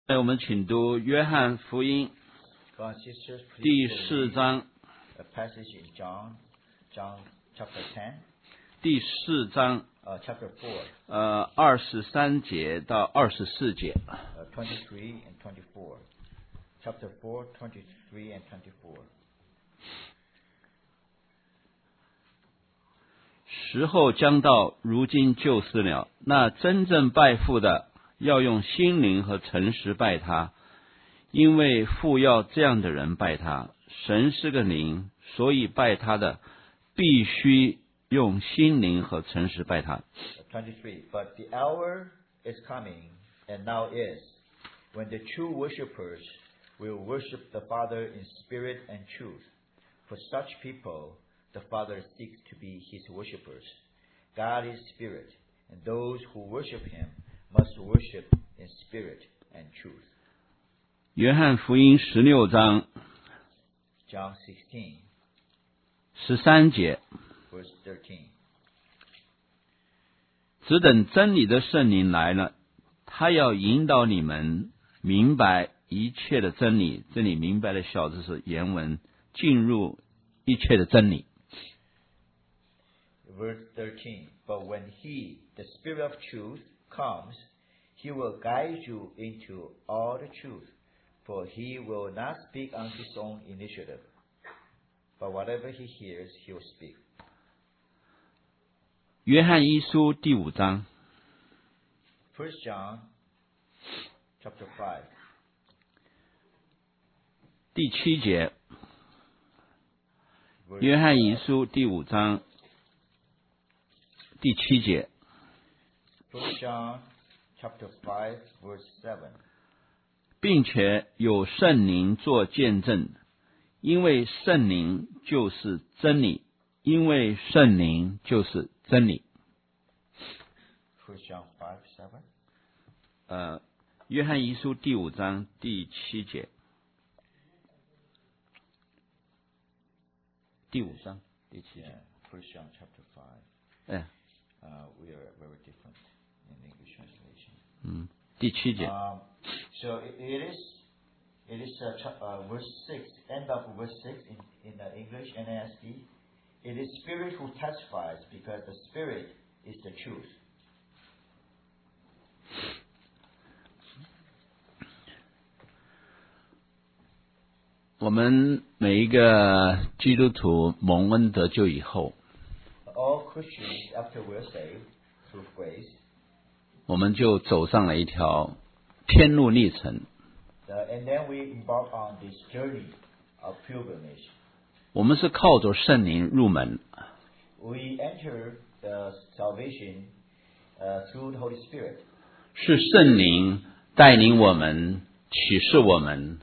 我们请读约翰福音 Brothers and sisters, 第 please 4 章 a passage in John chapter 10, 第4章 chapter 4, 23节到24节。 23 and 24. Chapter 4, 23 and 24. 时候将到，如今就是了。那真正拜父的，要用心灵和诚实拜他，因为父要这样的人拜他。神是个灵，所以拜他的必须用心灵和诚实拜他。 23. But the hour is coming, and now is, when the true worshippers will worship the Father in spirit and truth. For such people, the Father seeks to be his worshippers. God is spirit, and those who worship him must worship in spirit and truth. 约翰福音16章 John 16, 13节， verse 13. 只等真理的圣灵来了，他要引导你们明白一切的真理。这里明白的小字是原文，进入一切的真理。 Verse 13. But when he, the Spirit of truth, comes, he will guide you into all the truth. For he will not speak on his own initiative, but whatever he hears, he will speak. 约翰一书第5章 1 John chapter 5, 第7节， verse 约翰一书第5章第7节， 1 John chapter 5, verse 7. 并且有圣灵做见证，因为圣灵就是真理，因为圣灵就是真理。 1 John 5, 7. 约翰一书第5章第7节，第5章第7 Yeah, 节， 1 John chapter 5. 哎， We are very different in English translation. 第7节。 So it is verse 6, end of verse 6 in the English NASB. It is Spirit who testifies, because the Spirit is the truth. 我们每一个基督徒蒙恩得救以后， All Christians, after we are saved through grace, 我们就走上了一条天路历程。 and then we embark on this journey of pilgrimage. 我们是靠着圣灵入门， We enter the salvation through the Holy Spirit. 是圣灵带领我们，启示我们，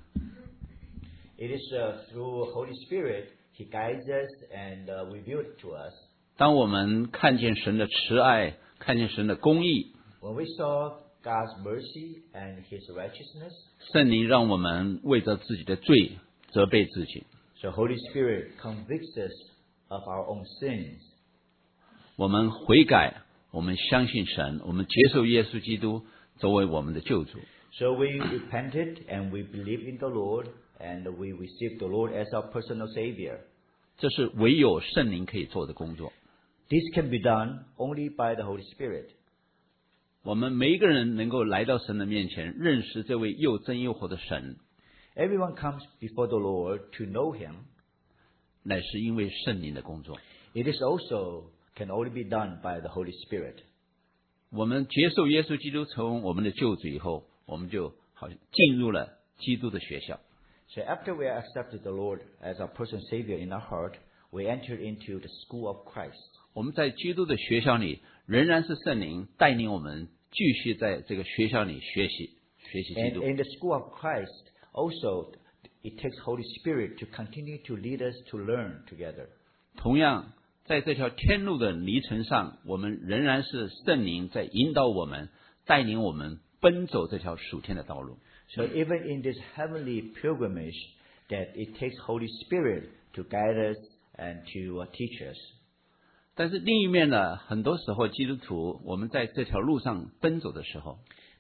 It is through Holy Spirit He guides us and reveals it to us. 当我们看见神的慈爱，看见神的公义， When we saw God's mercy and His righteousness, 圣灵让我们为着自己的罪责备自己。 so Holy Spirit convicts us of our own sins. 我们悔改，我们相信神，我们接受耶稣基督作为我们的救主。 So we repented and we believed in the Lord and we received the Lord as our personal Savior. 这是唯有圣灵可以做的工作。 This can be done only by the Holy Spirit. 我们每一个人能够来到神的面前，认识这位又真又活的神， Everyone comes before the Lord to know Him. 乃是因为圣灵的工作。 It is also can only be done by the Holy Spirit. 我们接受耶稣基督成为我们的救主以后，我们就好像进入了基督的学校。 So after we accepted the Lord as our personal Savior in our heart, we entered into the school of Christ. 我们在基督的学校里，仍然是圣灵带领我们继续在这个学校里学习基 And 督。 in the school of Christ, also, it takes Holy Spirit to continue to lead us to learn together. 同样，在这条天路的历程上，我们仍然是圣灵在引导我们，带领我们奔走这条属天的道路。 So even in this heavenly pilgrimage, that it takes Holy Spirit to guide us and to teach us. 但是另一面呢，很多时候基督徒我们在这条路上奔走的时候，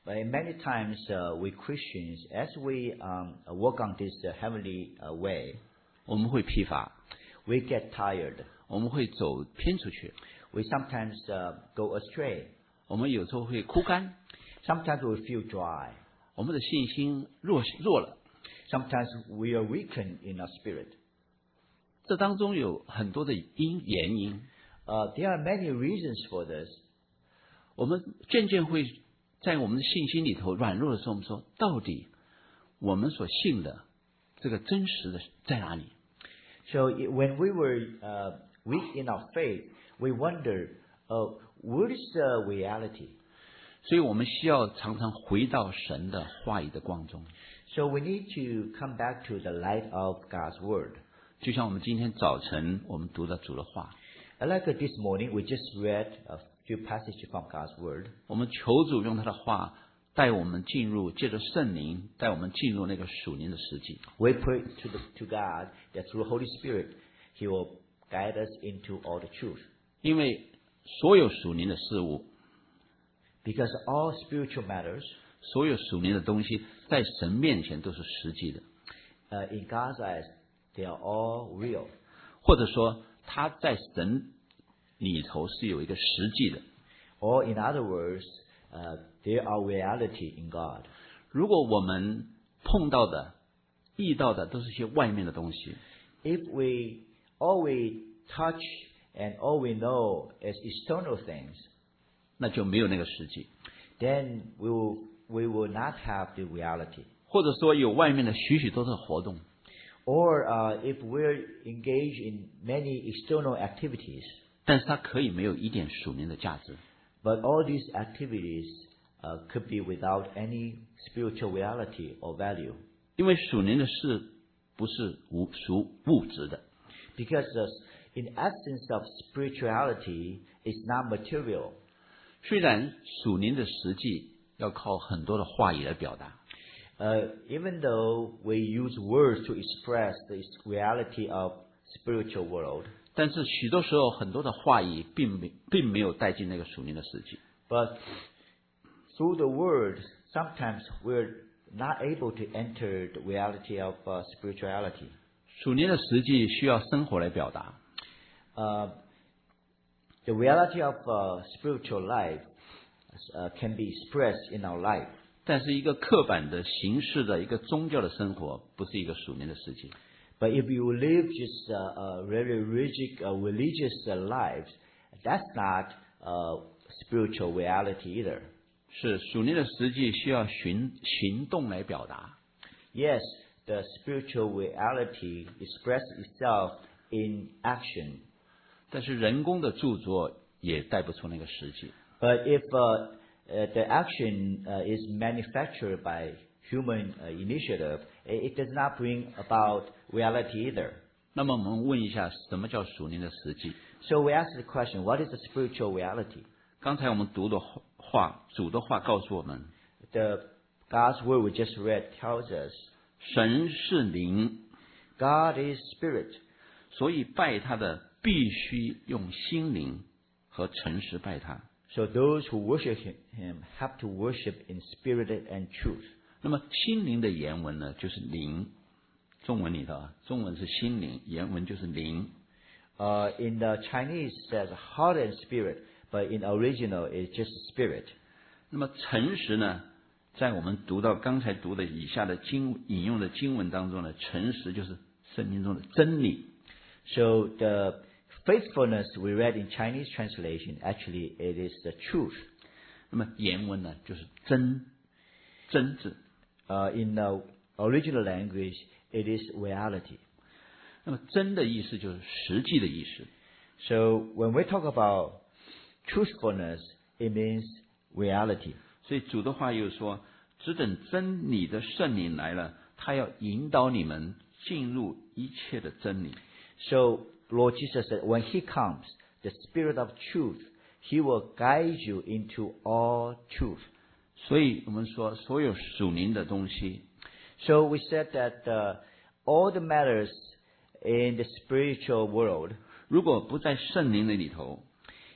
But many times we Christians, as we work on this heavenly way, 我们会疲乏， we get tired. 我们会走偏出去， We sometimes go astray. 我们有时候会枯干， Sometimes we feel dry. 我们的信心弱了。 Sometimes we are weakened in our spirit. 这当中有很多的原因， There are many reasons for this. 我们渐渐会在我们的信心里头软弱的时候，我们说，到底我们所信的这个真实的在哪里？ So when we were weak in our faith, we wonder, what is the reality? 所以我们需要常常回到神的话语的光中， So we need to come back to the light of God's word. 就像我们今天早晨我们读的主的话， Like this morning, we just read a few passages from God's word. 我们求主用他的话带我们进入，借着圣灵带我们进入那个属灵的实际。 We pray to God that through the Holy Spirit, He will guide us into all the truth. 因为所有属灵的事物， Because all spiritual matters, 所有属灵的东西，在神面前都是实际的， in God's eyes, they are all real. 或者说他在神里头是有一个实际的。 Or in other words, there are reality in God. 如果我们碰到的、遇到的都是一些外面的东西， If all we touch and all we know is external things, 那就没有那个实际。 then we will not have the reality. 或者说有外面的许许多多的活动， Or if we're engaged in many external activities, 但是它可以没有一点属灵的价值。 but all these activities could be without any spiritual reality or value. 因为属灵的事不是属物质的， Because in essence of spirituality is not material. 虽然属灵的实际要靠很多的话语来表达， Even though we use words to express the reality of spiritual world, 但是许多时候很多的话语并没有带进那个属灵的实际。 but through the words, sometimes we're not able to enter the reality of spirituality. 属灵的实际需要生活来表达， The reality of spiritual life can be expressed in our life. 但是一个刻板的形式的一个宗教的生活，不是一个属灵的实际。 But if you live just a very rigid religious life, that's not spiritual reality either. 是属灵的实际需要行动来表达， Yes, the spiritual reality expresses itself in action. 但是人工的著作也带不出那个实际。 But if the action is manufactured by human initiative, it does not bring about reality either. 那么我们问一下，什么叫属灵的实际？ So we ask the question, what is the spiritual reality? 刚才我们读的话，主的话告诉我们， The God's word we just read tells us 神是灵， God is spirit. 所以拜他的必须用心灵和诚实拜他。 So those who worship him have to worship in spirit and truth. 那么心灵的原文呢，就是灵。中文里头啊，中文是心灵，原文就是灵。 In the Chinese it says heart and spirit, but in original it's just spirit. 那么诚实呢，在我们读到刚才读的以下的引用的经文当中呢，诚实就是圣经中的真理。 So the faithfulness we read in Chinese translation, actually it is the truth. 那么原文呢，就是真字。 In the original language, it is reality. 那么真的意思就是实际的意思。 So when we talk about truthfulness, it means reality. 所以主的话又说，只等真理的圣灵来了，他要引导你们进入一切的真理。 So Lord Jesus said, when He comes, the Spirit of truth, He will guide you into all truth. 所以我们说，所有属灵的东西， So we said that all the matters in the spiritual world, 如果不在圣灵的里头，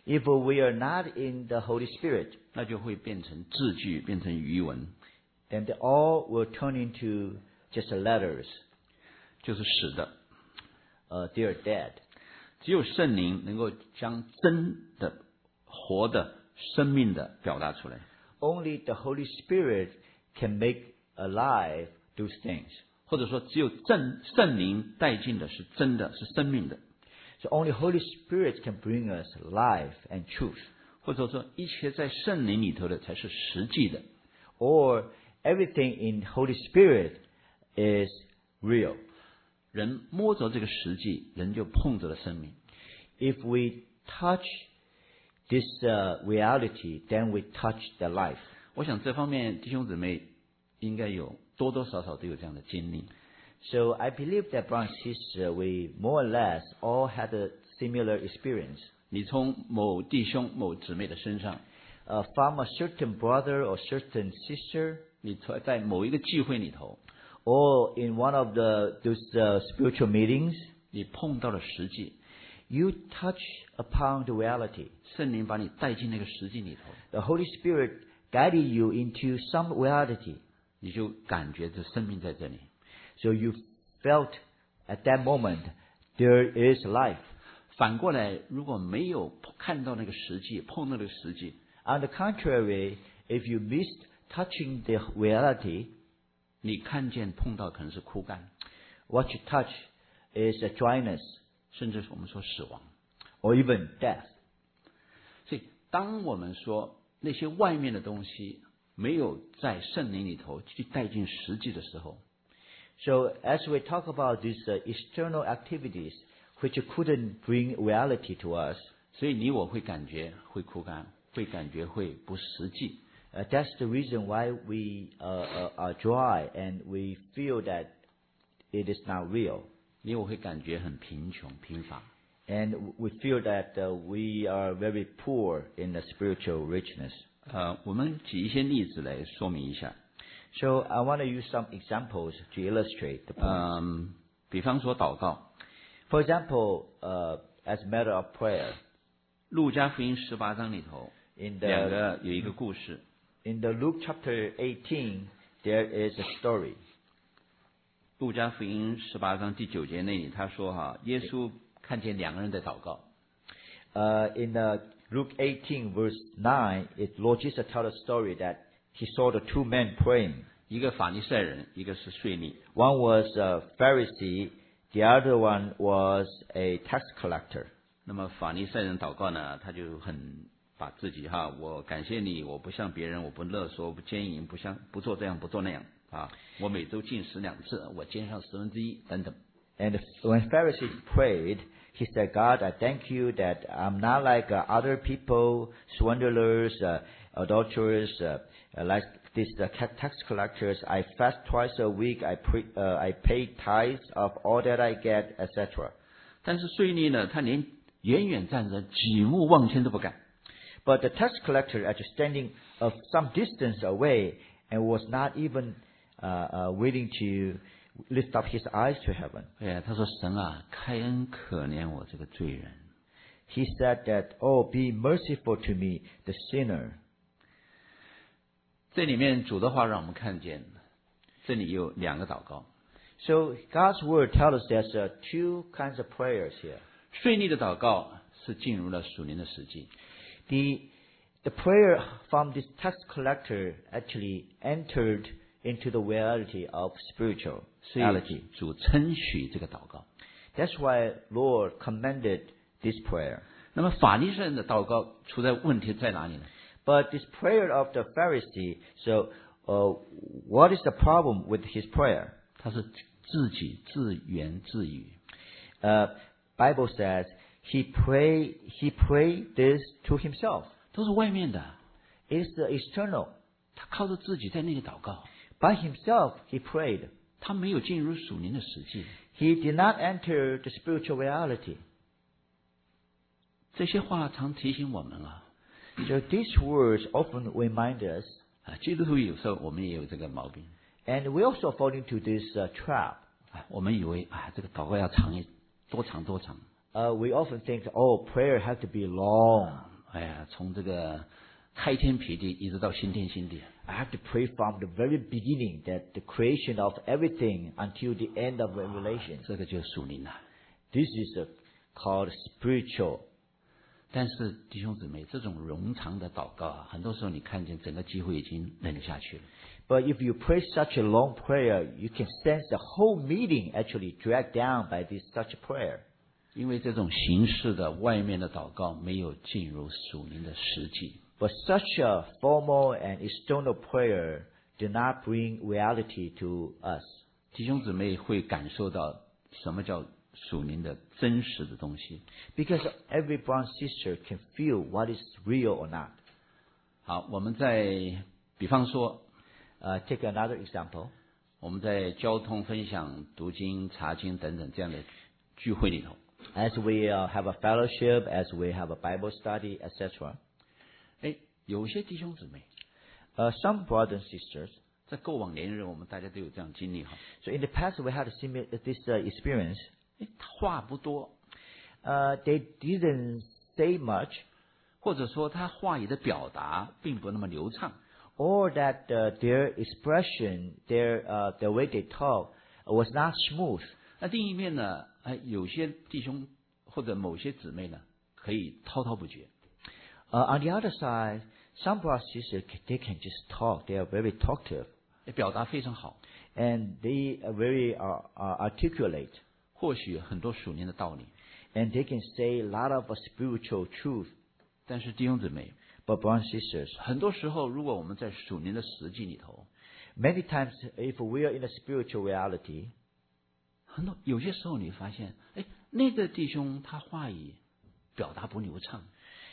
If we are not in the Holy Spirit, 那就会变成字句，变成语文， then they all will turn into just letters. 就是死的。 They are dead. 只有圣灵能够将真的、活的、生命的表达出来。 Only the Holy Spirit can make alive those things. 或者说，只有圣灵带进的是真的，是生命的。 So only Holy Spirit can bring us life and truth. 或者说，一切在圣灵里头的才是实际的。 Or everything in Holy Spirit is real. 人摸着这个实际，人就碰着了生命。 If we touch this reality, then we touch the life. 我想这方面弟兄姊妹应该有多多少少都有这样的经历。 So I believe that brothers and sisters, we more or less all had a similar experience. 你从某弟兄、某姊妹的身上， From a certain brother or certain sister, 你在某一个聚会里头， or in one of those spiritual meetings, 你碰到了实际， you touch upon the reality. 圣灵把你带进那个实际里头， The Holy Spirit guided you into some reality. 你就感觉这生命在这里。 So you felt at that moment there is life. 反过来，如果没有看到那个实际，碰到那个实际， On the contrary, if you missed touching the reality, 你看见碰到可能是枯干， what you touch is a dryness 甚至我们说死亡。 or even death. 所以，当我们说那些外面的东西没有在圣灵里头去带进实际的时候， So as we talk about these external activities which couldn't bring reality to us, 所以你我会感觉会枯干，会感觉会不实际。 that's the reason why we are dry and we feel that it is not real. 你我会感觉很贫穷、贫乏。 And we feel that we are very poor in the spiritual richness. 我们举一些例子来说明一下。 So I want to use some examples to illustrate the point. 比方说祷告， For example, as a matter of prayer, 路加福音18章里头， in 有一个故事。 the Luke chapter 18, there is a story. 路加福音18章第9节那里，他说哈，耶稣看见两个人在祷告。 In Luke 18, verse 9, Lord Jesus tells a story that he saw the two men praying. 一个法利赛人，一个是税吏。 One was a Pharisee, the other one was a tax collector. 那么法利赛人祷告呢，他就很把自己哈，我感谢你，我不像别人，我不勒索，不奸淫，不做这样，不做那样啊，我每周进食2次，我捐上1/10等等。 And when Pharisee prayed, he said, God, I thank you that I'm not like other people, swindlers, adulterers, like these tax collectors. I fast twice a week. I pay tithes of all that I get, etc. 但是税吏呢，他连远远站着，举目望天都不敢。 But the tax collector, actually standing of some distance away, and was not even willing to lift up his eyes to heaven. 哎呀，他说神啊，开恩可怜我这个罪人。 He said that, oh, be merciful to me, the sinner. 这里面主的话让我们看见，这里有2个祷告。 So God's word tells us there's two kinds of prayers here. 税吏的祷告是进入了属灵的实际， The prayer from this tax collector actually entered into the reality of 所以 spirituality. 主称许这个祷告。 That's why Lord commended this prayer. 那么法利赛人的祷告出在问题在哪里呢？ But this prayer of the Pharisee, so what is the problem with his prayer? 他是自己自言自语， Bible says he prayed this to himself. 都是外面的， It's the external. 他靠着自己在那里祷告， By himself he prayed. 他没有进入属灵的实际。 He did not enter the spiritual reality. 这些话常提醒我们啊， So these words often remind us, 基督徒有时候我们也有这个毛病， and we also fall into this trap. 我们以为这个祷告要多长， We often think, oh, prayer has to be long. 哎呀，从这个开天辟地一直到新天新地。 I have to pray from the very beginning, that the creation of everything until the end of Revelation. 这个就是属灵了。 This is called spiritual. 但是弟兄姊妹，这种冗长的祷告啊，很多时候你看见整个机会已经忍不下去了。 But if you pray such a long prayer, you can sense the whole meeting actually dragged down by this such a prayer. 因为这种形式的外面的祷告没有进入属灵的实际。 But such a formal and external prayer do not bring reality to us. 弟兄姊妹会感受到什么叫属灵的真实的东西。 Because every brother and sister can feel what is real or not. 好，我们在比方说， Take another example. 我们在交通分享、读经、查经等等这样的聚会里头， As we have a fellowship, as we have a Bible study, etc. 哎，有些弟兄姊妹 Some brothers and sisters. 在过往年日，我们大家都有这样经历哈。 So in the past, we had this experience. 哎，他话不多， They didn't say much, 或者说他话语的表达并不那么流畅。 or that their expression, the way they talk, was not smooth. 那另一面呢，哎，有些弟兄或者某些姊妹呢，可以滔滔不绝。 On the other side, some brothers and sisters, they can just talk. They are very talkative, 表达非常好， and they are very articulate, 或许很多属灵的道理， and they can say a lot of spiritual truth. 但是弟兄姊妹， But brothers and sisters, 很多时候如果我们在属灵的实际里头， many times if we are in a spiritual reality, 有些时候你发现，哎，那个弟兄他话语表达不流畅，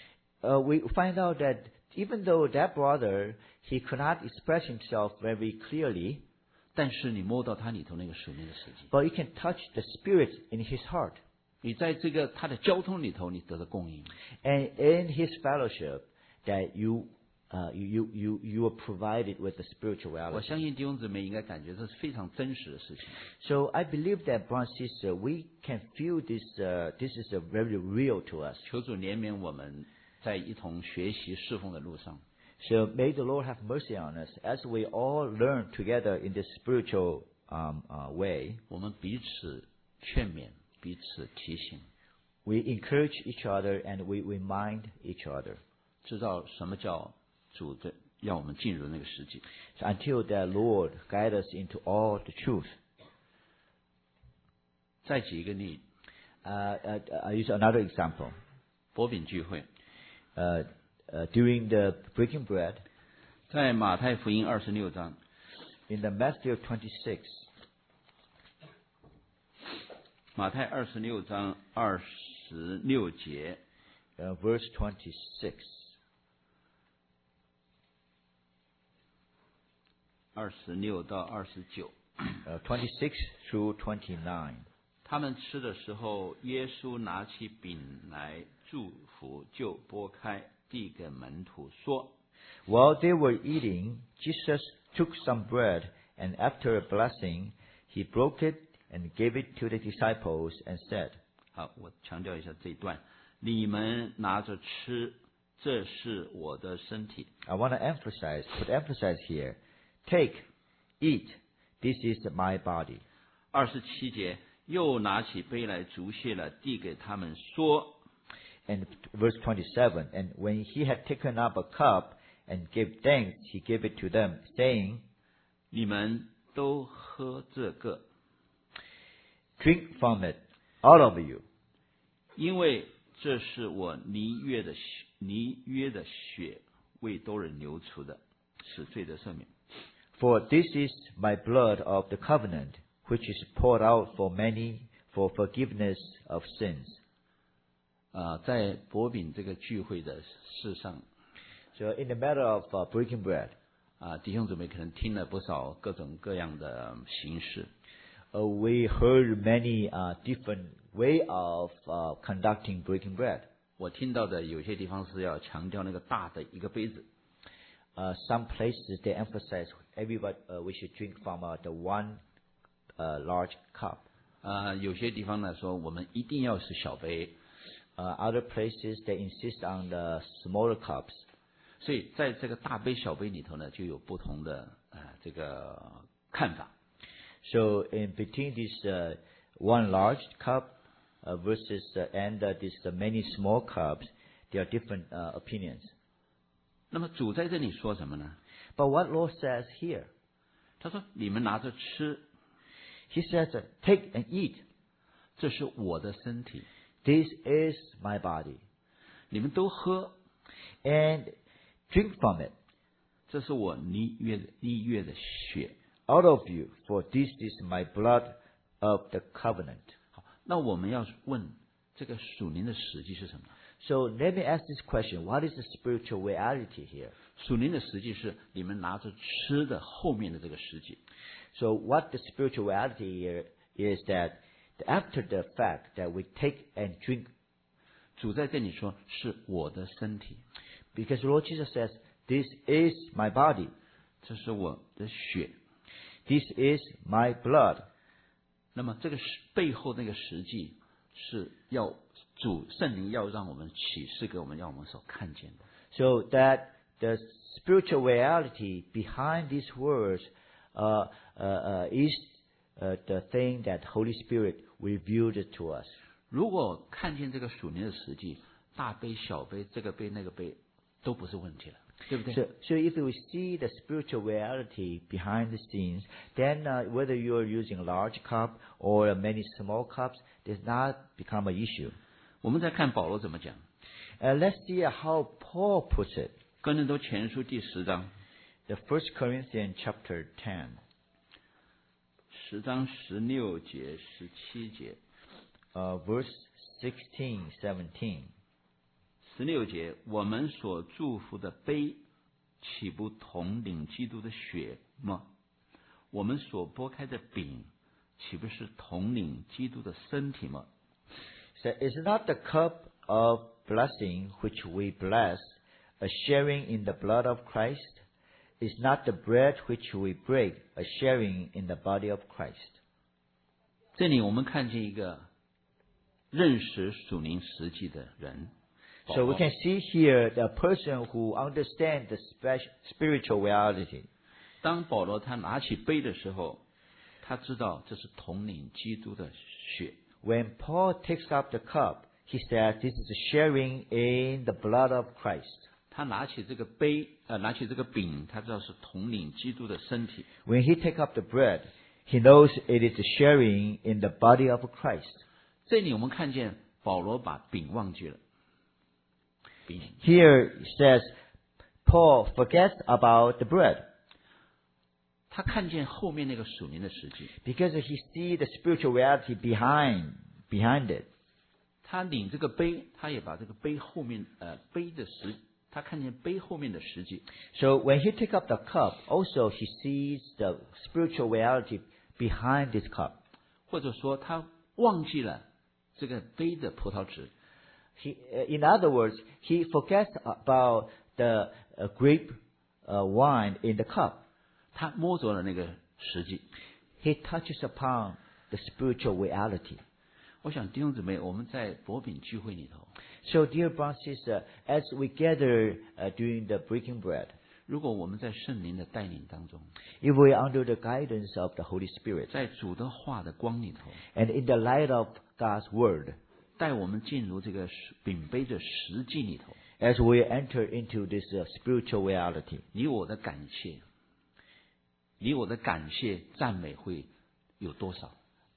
we find out that even though that brother, he could not express himself very clearly, 但是你摸到他里头那个属灵的实际， but you can touch the spirit in his heart. 你在这个他的交通里头，你得到供应。 And in his fellowship, that you are provided with the spiritual 我 reality. 相信弟兄姊妹应该感觉这是非常真实的事情。 So I believe that, brother and sister, we can feel this. This is very real to us. 求主怜悯我们在一同学习侍奉的路上， So may the Lord have mercy on us as we all learn together in this spiritual way. 我们彼此劝勉，彼此提醒， We encourage each other and we remind each other. 知道什么叫主的让我们进入那个实际。 So until the Lord guide us into all the truth. 再举一个例， I use another example. 薄饼聚会， During the breaking bread, 在马太福音26章， in the Matthew 26, 马太26章26节， verse 26. 26到29。 26 through 29. 他们吃的时候，耶稣拿起饼来祝福，就拨开，递给门徒说： While they were eating, Jesus took some bread, and after a blessing, he broke it and gave it to the disciples and said, 好，我强调一下这一段，你们拿着吃，这是我的身体。 I want to put emphasis here. Take, eat, this is my body. 27节，又拿起杯来祝谢了，递给他们说： And verse 27, and when he had taken up a cup and gave thanks, he gave it to them, saying, 你们都喝这个， Drink from it, all of you, 因为这是我拟约的血，为多人流出的，使罪得赦免。 for this is my blood of the covenant, which is poured out for many for forgiveness of sins. 在薄饼这个聚会的事上， So in the matter of breaking bread, 弟兄姊妹可能听了不少各种各样的形式。 we heard many different way of conducting breaking bread. 我听到的有些地方是要强调那个大的一个杯子， Some places they emphasize everybody we should drink from the one large cup. 有些地方呢说我们一定要是小杯， Other places they insist on the smaller cups. 所以在这个大杯小杯里头呢，就有不同的这个看法。 So in between this one large cup versus and this many small cups, there are different opinions. 那么主在这里说什么呢？ But what Lord says here, 他说：“你们拿着吃， He says, take and eat. 这是我的身体； This is my body. 你们都喝， And drink from it, 这是我立约的血。” out of you, for this is my blood of the covenant. 好，那我们要问这个属灵的实际是什么？ So let me ask this question. What is the spiritual reality here? 属灵的实际是你们拿着吃的后面的这个实际。 So what the spiritual reality here is that after the fact that we take and drink, 主在这里说是我的身体， because Lord Jesus says, this is my body, 这是我的血。 this is my blood. 那么这个背后那个实际是要主圣灵要让我们启示给我们，让我们所看见的。 So that the spiritual reality behind these words is the thing that Holy Spirit revealed to us. 如果看见这个属灵的实际，大杯小杯，这个杯那个杯都不是问题了，对不对？ So if we see the spiritual reality behind the scenes, then whether you are using a large cup or many small cups does not become an issue. 我们再看保罗怎么讲， Let's see how Paul puts it. 哥林多前书第10章 The 1 Corinthians chapter 10, ，10章16节、17节。 verse 16, 17. 16节，我们所祝福的杯，岂不同领基督的血吗？我们所拨开的饼，岂不是同领基督的身体吗？ So is not the cup of blessing which we bless a sharing in the blood of Christ? Is not the bread which we break a sharing in the body of Christ? 这里我们看见一个认识属灵实际的人。 So we can see here the person who understands the spiritual reality. 当保罗他拿起杯的时候，他知道这是统领基督的血。 When Paul takes up the cup, he says this is a sharing in the blood of Christ. 他拿起这个杯，拿起这个饼，他知道是统领基督的身体。 When he takes up the bread, he knows it is a sharing in the body of Christ. 这里我们看见保罗把饼忘记了。饼， Here it says Paul forgets about the bread 他看见后面那个属灵的实际。 because he sees the spiritual reality behind it. 他领这个杯，他也把这个杯后面，杯的实，他看见杯后面的实际。 So when he takes up the cup, also he sees the spiritual reality behind this cup. 或者说他忘记了这个杯的葡萄汁。 In other words, he forgets about the grape wine in the cup. 他摸着了那个实际。 He touches upon the spiritual reality. 我想弟兄姊妹，我们在薄饼聚会里头， So, dear brothers and sisters, as we gather during the breaking bread, 如果我们在圣灵的带领当中， if we are under the guidance of the Holy Spirit 在主的话的光里头， and in the light of God's Word, 带我们进入这个饼杯的实际里头， as we enter into this spiritual reality, 你我的感谢，你我的感谢赞美会有多少？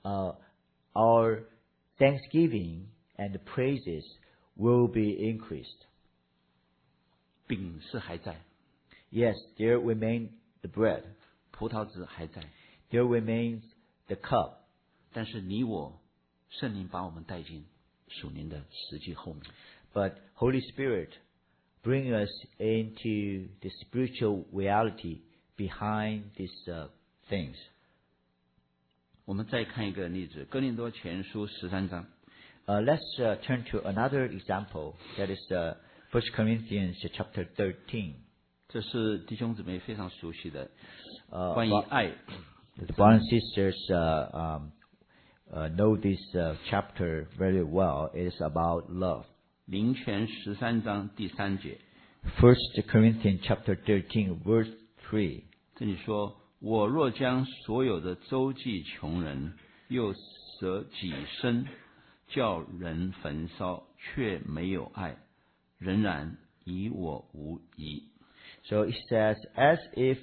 our thanksgiving and praises will be increased. 饼是还在， Yes, there remains the bread. 葡萄汁还在， There remains the cup. 但是你我圣灵把我们带进属灵的实际后面。 But Holy Spirit bring us into the spiritual reality behind these things. 我们再看一个例子，哥林多前书13章。 Let's turn to another example. That is 1 Corinthians chapter 13. 这是弟兄姊妹非常熟悉的 Uh, 关于 bro- 爱。 The brothers and sisters know this chapter very well. It is about love. 林前13章第3节， 1 Corinthians chapter 13, verse 3. 这里说：“我若将所有的周济穷人，又舍己身，叫人焚烧，却没有爱，仍然与我无益。” So it says, as if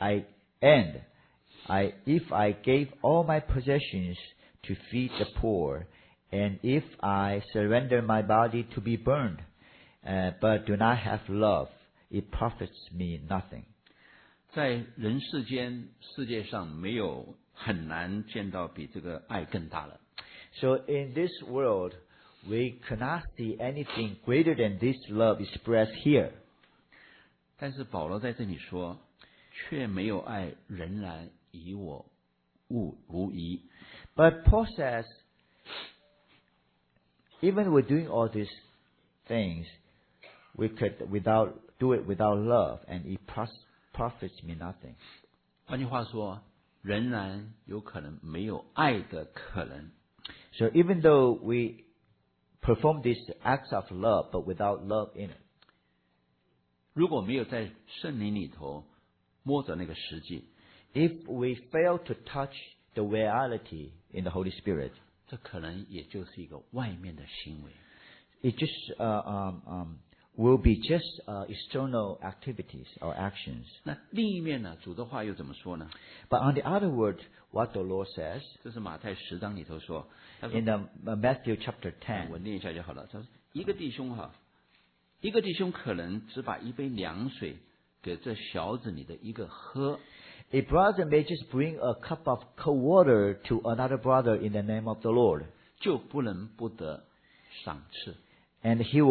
if I gave all my possessions to feed the poor, and if I surrender my body to be burned, but do not have love, it profits me nothing. 在人世间，世界上没有很难见到比这个爱更大了。 So in this world, we cannot see anything greater than this love expressed here. 但是保罗在这里说，却没有爱，仍然与我无益。 But Paul says, even we're doing all these things, we could do it without love, and it profits me nothing. 换句话说，仍然有可能没有爱的可能。 So even though we perform these acts of love, but without love in it, 如果没有在圣灵里头摸着那个实际， if we fail to touch the reality in the Holy Spirit, 这可能也就是一个外面的行为。 it just will be just external activities or actions. 那另一面呢，主的话又怎么说呢？ But on the other word, what the Lord says 这是马太10章里头说，他说 in the Matthew chapter 我 10, 念一下就好了。他说一个弟兄可能只把一杯凉水给这小子里的一个喝， a brother may just bring a cup of cold water to another brother in the name of the Lord, 就不能不得赏赐。 and he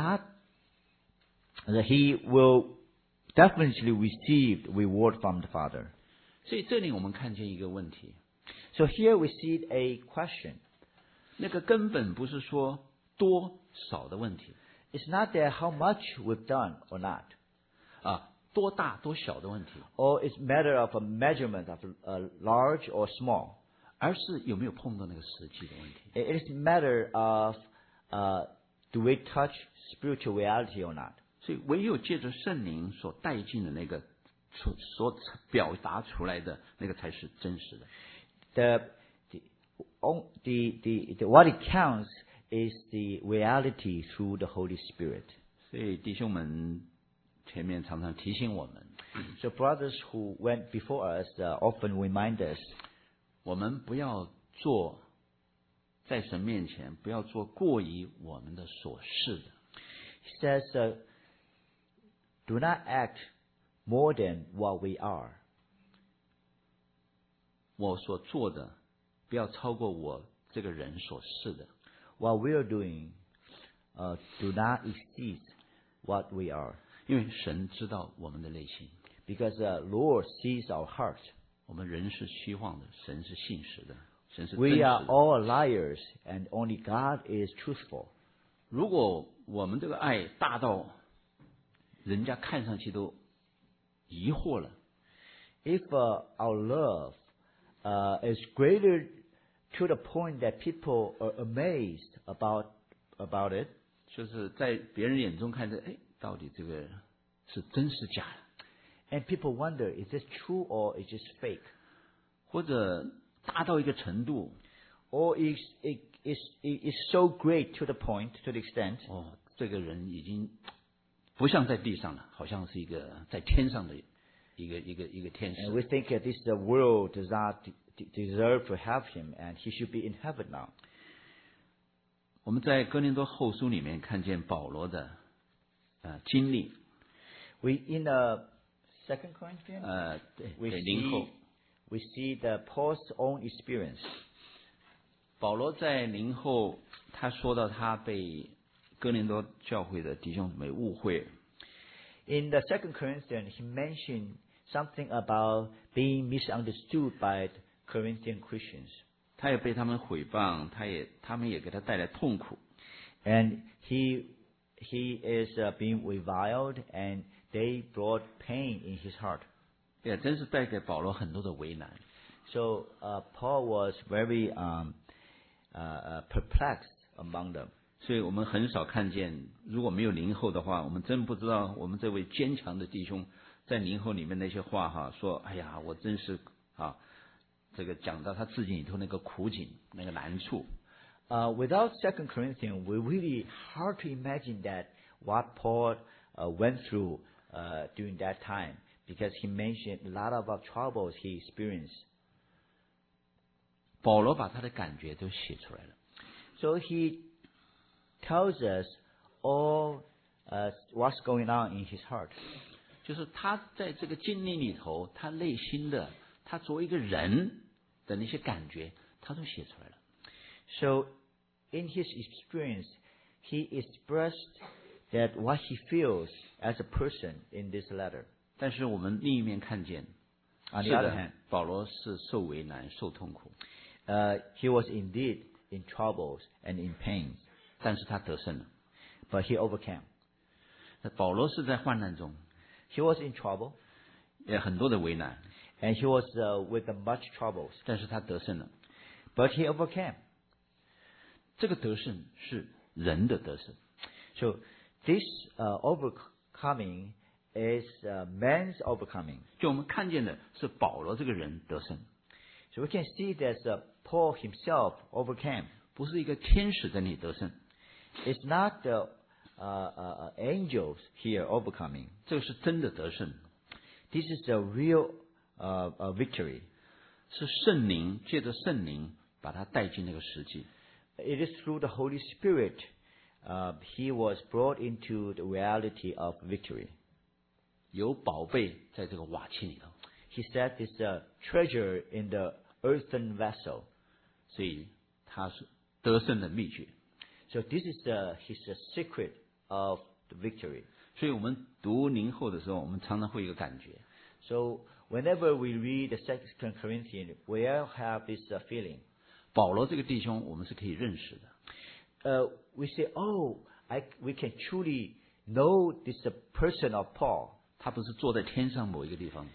will definitely receive reward from the Father. 所以这里我们看见一个问题， So here we see a question. 那个根本不是说多少的问题 It's not that how much we've done or not, 啊，多大多小的问题， or it's matter of a measurement of large or small. 而是有没有碰到那个实际的问题。 It is matter of do we touch spiritual reality or not. 所以唯有借着圣灵所带进的那个所表达出来的那个才是真实的。 What it counts is the reality through the Holy Spirit. 所以弟兄们前面常常提醒我们， So brothers who went before us often remind us, 我们不要做在神面前不要做过于我们的所事的。 he says, do not act more than what we are. 我所做的不要超过我这个人所事的。 What we are doing, do not exceed what we are. 因为神知道我们的内心， Because the Lord sees our heart. 我们人是虚妄的，神是信实的，神是真 We 实 are 的。 all liars, and only God is truthful. 如果我们这个爱大到人家看上去都疑惑了， If our love is greater to the point that people are amazed about it, 就是在别人眼中看着，哎，到底这个是真是假的？ and people wonder, is this true or is this fake? 或者大到一个程度， Or is so great to the point, to the extent, 哦，这个人已经不像在地上了，好像是一个在天上的一个天 and we 使。 think that this world does not deserve to have him, and he should be in heaven now. 我们在哥林多后书里面看见保罗的经历， We in the 2 Corinthians, 对 we 林后， see the Paul's own experience. 保罗在林后，他说到他被哥林多教会的弟兄姊妹误会， In the 2 Corinthians, he mentioned something about being misunderstood by the Corinthian Christians. 他也被他们毁谤，他们也给他带来痛苦。 And he is being reviled, and they brought pain in his heart. 也真是带给保罗很多的为难。 So Paul was very perplexed among them. 所以我们很少看见，如果没有灵后的话，我们真不知道我们这位坚强的弟兄在灵后里面那些话哈，说哎呀，我真是啊，这个讲到他自己里头那个苦境、那个难处。 Without 2 Corinthians, we really hard to imagine that what Paul went through during that time, because he mentioned a lot of troubles he experienced. 保罗把他的感觉都写出来了。 So he tells us all what's going on in his heart. 就是他在这个经历里头，他内心的，他作为一个人的那些感觉，他都写出来了。 So in his experience, he expressed that what he feels as a person in this letter. 但是我们另一面看见， On 是 the other 的 hand, 保罗是受为难、受痛苦， he was indeed in troubles and in pains, 但是他得胜了。 but he overcame. 保罗是在患难中， He was in trouble, 也很多的为难， and he was with much troubles, 但是他得胜了。 but he overcame. 这个得胜是人的得胜， So this overcoming is man's overcoming. 就我们看见的是保罗这个人得胜， So we can see that Paul himself overcame. 不是一个天使在那里得胜， It's not the angels here overcoming. 这个是真的得胜， This is a real victory. 是圣灵借着圣灵把他带进那个实际。 It is through the Holy Spirit he was brought into the reality of victory. 有宝贝在这个瓦器里头， He said it's a treasure in the earthen vessel. 所以他是得胜的秘诀。 So this is his secret of the victory. 所以我们读灵后的时候，我们常常会有一个感觉， So whenever we read the 2 Corinthians, we all have this feeling. 保罗这个弟兄我们是可以认识的， We say, oh, we can truly know this person of Paul. 他不是坐在天上某一个地方，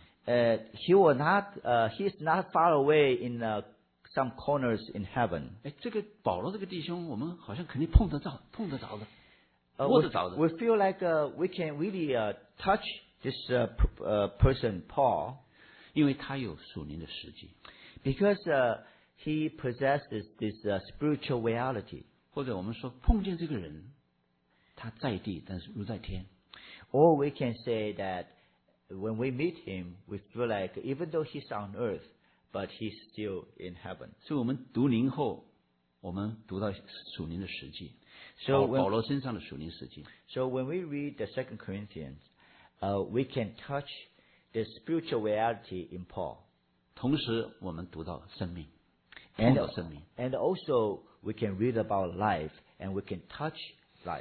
He is not far away in some corners in heaven. 哎，这个保罗这个弟兄，我们好像肯定碰得着的，摸得着的。 We feel like we can really touch this person, Paul, 因为他有属灵的实际， because he possesses this spiritual reality. 或者我们说碰见这个人，他在地，但是如在天。 Or we can say that when we meet him, we feel like even though he's on earth, but he's still in heaven. 所以我们读灵后，我们读到属灵的实际， So 保罗身上的属灵实际。 So when we read the 2 Corinthians, we can touch the spiritual reality in Paul. 同时，我们读到生命， And, 碰到生命。 and also we can read about life and we can touch life.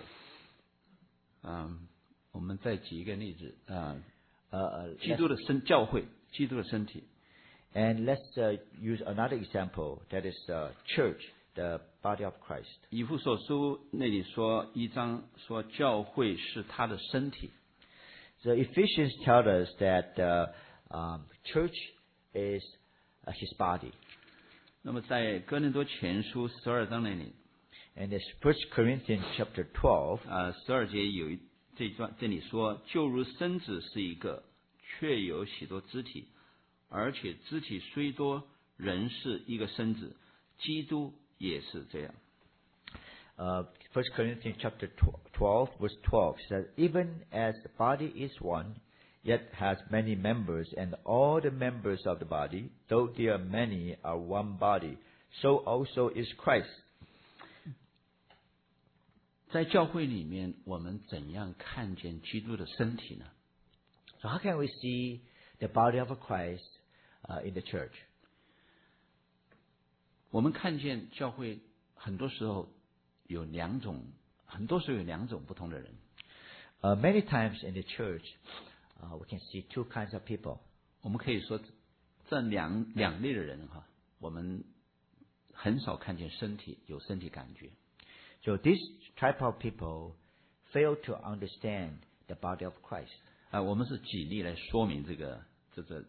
我们再举一个例子，基 Let's- 督的教会，基督的身体。 and let's use another example, that is church, the body of Christ. 以弗所书那里说一章说教会是他的身体， The Ephesians tell us that church is his body. 那么在哥林多前书12章那里 And this 1 Corinthians chapter 12, ，12节有这里说，就如身子是一个，却有许多肢体，而且肢体虽多，人是一个身子，基督也是这样。 1 Corinthians chapter 12, verse 12 says, even as the body is one, yet has many members, and all the members of the body, though they are many, are one body, so also is Christ. 在教会里面，我们怎样看见基督的身体呢？ So how can we see the body of Christ in the church? 我们看见教会很多时候有两种不同的人。 Many times in the church, we can see two kinds of people. 我们可以说这两类的人哈，我们很少看见有身体感觉。 So this type of people fail to understand the body of Christ. 我们是举例来说明这个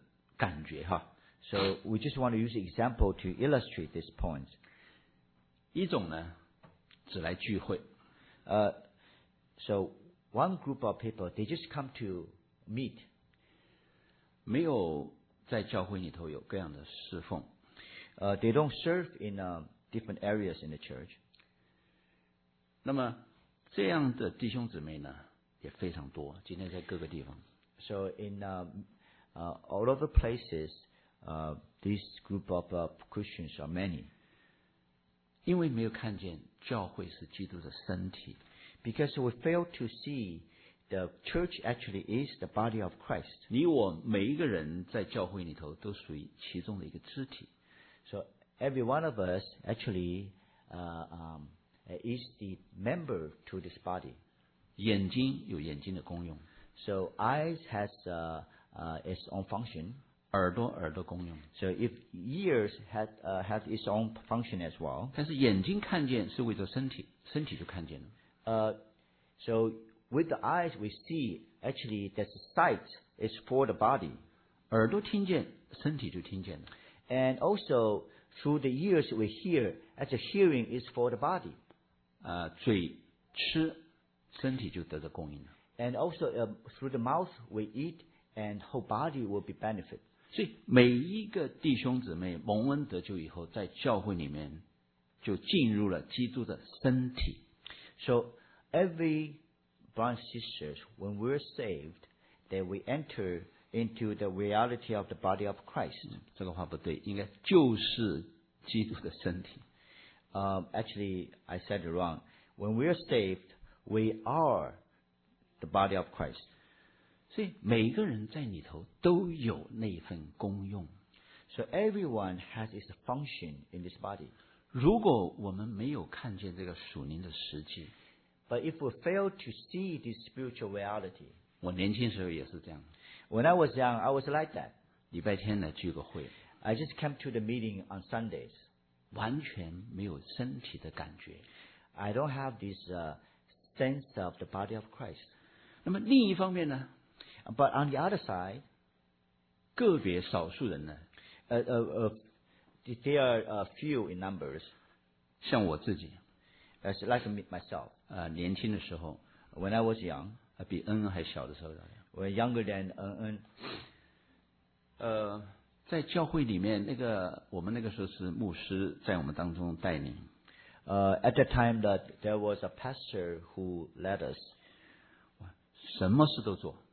感觉哈。 So we just want to use an example to illustrate this point. 一种呢只来聚会， So one group of people, they just come to meet. 没有在教会里头有各样的侍奉。 They don't serve in different areas in the church. 那么这样的弟兄姊妹呢也非常多，今天在各个地方。 So in all of the places, this group of Christians are many. 因为没有看见教会是基督的身体， Because we fail to see the church actually is the body of Christ. 你我每一个人在教会里头都属于其中的一个肢体。 So every one of us actually is the member to this body. 眼睛有眼睛的功用， So eyes has its own function. 耳朵功用， So if ears have its own function as well. 但是眼睛看见是为着身体，身体就看见了。 So with the eyes we see actually that the sight is for the body. 耳朵听见，身体就听见了。 And also through the ears we hear, as the hearing is for the body. 嘴吃，身体就得到供应了。 And also through the mouth we eat, and whole body will be benefit. 所以每一个弟兄姊妹蒙恩得救以后，在教会里面就进入了基督的身体。 So every brothers and sisters, when we're saved, that we enter into the reality of the body of Christ. 这个话不对，应该就是基督的身体。 Actually, I said it wrong. When we're saved, we are the body of Christ. 所以每个人在里头都有那份功用。 So everyone has its function in this body. 如果我们没有看见这个属灵的实际， But if we fail to see this spiritual reality, 我年轻时候也是这样， when I was young, I was like that. 礼拜天来聚个会， I just came to the meeting on Sundays. 完全没有身体的感觉。 I don't have this sense of the body of Christ. 那么另一方面呢， But on the other side, 个别少数人呢， they are few in numbers. 像我自己， As like myself, 年轻的时候， when I was young, 比恩恩还小的时候， when younger than En, 在教会里面，我们那个时候是牧师在我们当中带领， at that time that there was a pastor who led us. 什么事都做，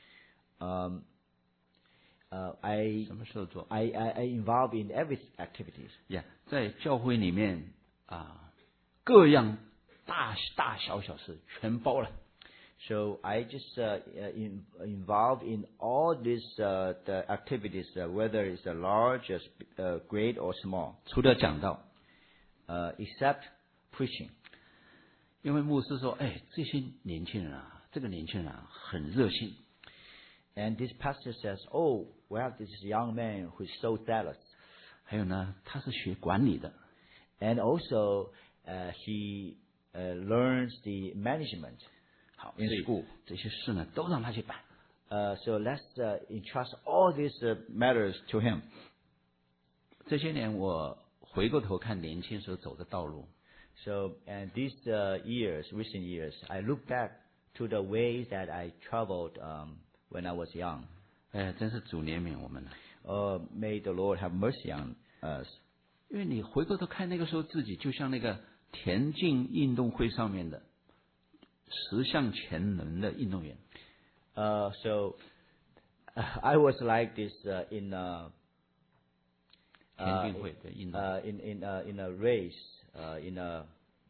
I 什么事都做。 I involved in every activities. 呀，在教会里面各样大小事全包了。 So I just involved in all these the activities, whether it's large, great or small, 除了讲道， except preaching. 因为牧师说，这些年轻人啊，这个年轻人啊很热心， And this pastor says, "Oh, we have this young man who is so zealous." 还有呢，他是学管理的， And also, he learns the management 好， in 所以 school. 这些事呢都让他去办。 So let's entrust all these matters to him. 这些年我回过头看年轻时候走的道路， So, and these recent years, I look back to the ways that I traveled when I was young. 真是主怜悯我们了。 May the Lord have mercy on us. 因为你回过头看那个时候自己，就像那个田径运动会上面的10项全能的运动员。 So, I was like this in 田径会的运动。 in a race in a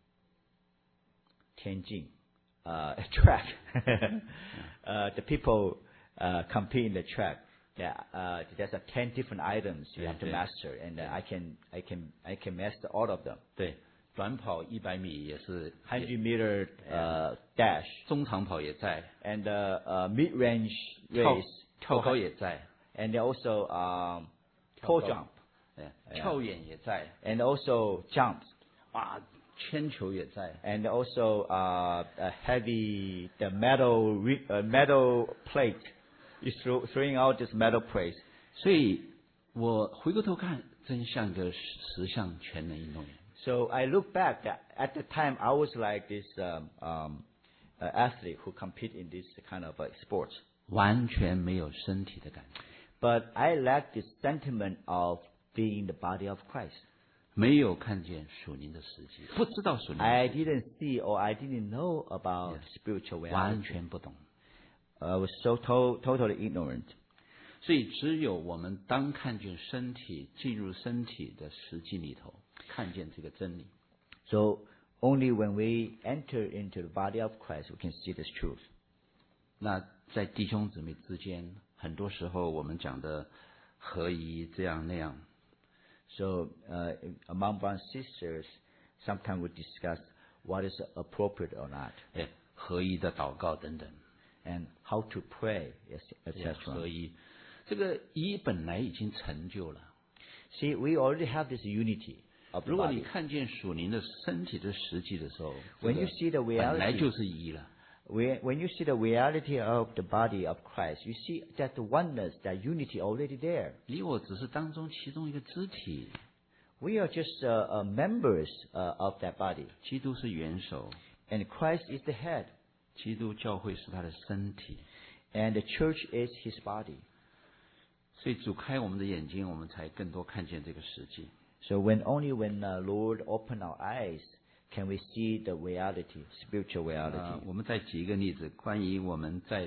Tianjin track. The people compete in the track. There's 10 different items you have to master, and I can master all of them. 对，短跑100米也是 100 meter dash, 中长跑也在， and mid-range race, 跳高也在， and also pole jump, 跳远也在， and also jump, 铅球也在， and also heavy the metal plate. Is throwing out this metal plate. 所以我回过头看，真像个10项全能运动员。 So I look back at the time I was like this athlete who compete in this kind of sports. 完全没有身体的感觉， But I lack this sentiment of being the body of Christ. 没有看见属灵的实际，不知道属灵的 I 实际， didn't see or I didn't know about spiritual 完 reality. 全不懂。 I was so totally ignorant. 所以只有我们当看见身体进入身体的实际里头，看见这个真理， So only when we enter into the body of Christ we can see this truth. 那在弟兄姊妹之间，很多时候我们讲的合一这样那样， So among brothers and sisters, sometimes we discuss what is appropriate or not, 合一的祷告等等， and how to pray, 这样 etc. 合一，这个一本来已经成就了。 See, we already have this unity of the 如果你 body. 看见属灵的身体的实际的时候， When 这 you 个 see the 本来 reality, 就是一了。 when you see the reality of the body of Christ, you see that the oneness, that unity already there. 你我只是当中其中一个肢体， We are just members of that body, 基督是元首， and Christ is the head, 基督教会是他的身体。 and the church is His body. 所以主开我们的眼睛，我们才更多看见这个实际。 So only when Lord open our eyes can we see the reality, spiritual reality. 我们再举一个例子，关于我们在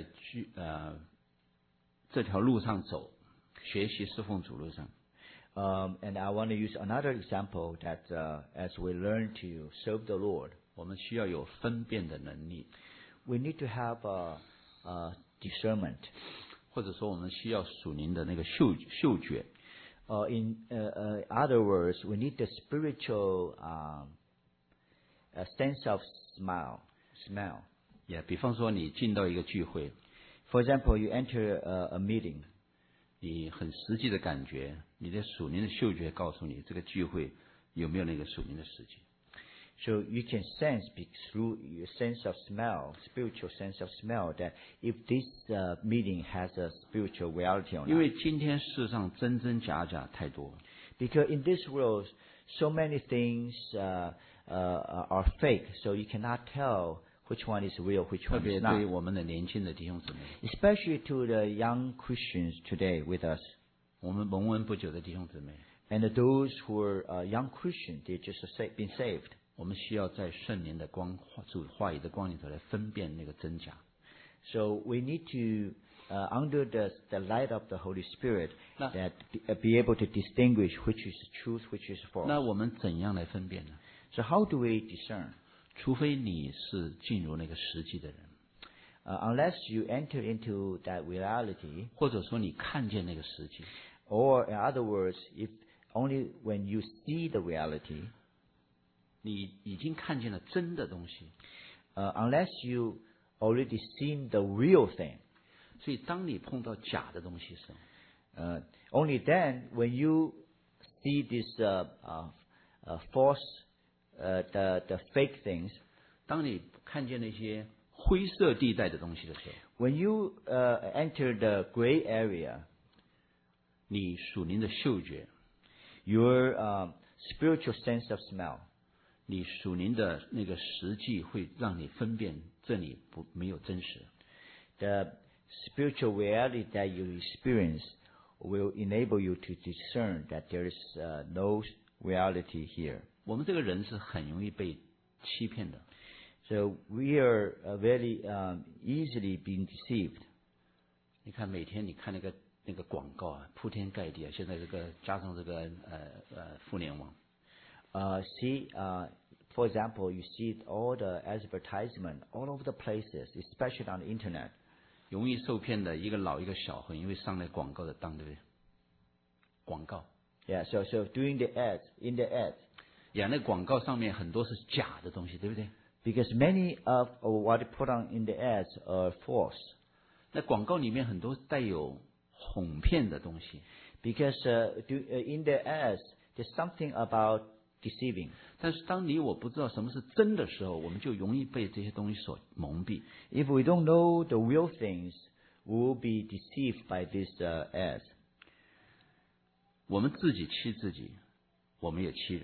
这条路上走，学习侍奉主路上， And I want to use another example that as we learn to serve the Lord, 我们需要有分辨的能力， we need to have discernment. 或者说我们需要属灵的那个嗅觉。 In other words, we need the spiritual sense of smell. 也比方说你进到一个聚会， For example, you enter a meeting. 你很实际的感觉，你的属灵的嗅觉告诉你这个聚会有没有那个属灵的实际。 So you can sense through your sense of smell, spiritual sense of smell, that if this meeting has a spiritual reality or 因 not. 为今天世上真真假假太多， Because in this world, so many things are fake, so you cannot tell which one is real, which 特 one 别 is 对于 not. 我们的年轻的弟兄姊妹， Especially to the young Christians today with us. 我们蒙恩不久的弟兄姊妹， And those who are young Christians, they just been saved. 我们需要在圣灵的光主话语的光里头来分辨那个真假。 So we need to, under the light of the Holy Spirit, Now- that be able to distinguish which is truth, which is 那 false. 我们怎样来分辨呢？ So how do we discern? 除非你是进入那个实际的人， Unless you enter into that reality, 或者说你看见那个实际， or in other words, if only when you see the reality, 你已经看见了真的东西。 unless you already seen the real thing, 所以当你碰到假的东西时候， only then when you see this false, the fake things, 当你看见那些灰色地带的东西的时候， when you enter the gray area, 你属灵的嗅觉， your spiritual sense of smell, 你属灵的那个实际会让你分辨这里没有真实。 the spiritual reality that you experience will enable you to discern that there is no reality here. 我们这个人是很容易被欺骗的。 So we are very easily being deceived. 你看每天你看那个广告啊，铺天盖地啊，现在这个加上这个互联网， For example, you see all the advertisement all over the places, especially on the internet. 容易受骗的一个老一个小，很容易上来广告的当，对不对？广告， Yeah, so doing the ads, in the ads, 那广告上面很多是假的东西，对不对？ because many of what you put on in the ads are false. 那广告里面很多带有哄骗的东西， Because in the ads, there's something about deceiving. 但是当你我不知道什么是真的时候，我们就容易被这些东西所蒙蔽。 If we don't know the real things, we will be deceived by these ads. 我们自己欺自己，我们也欺人。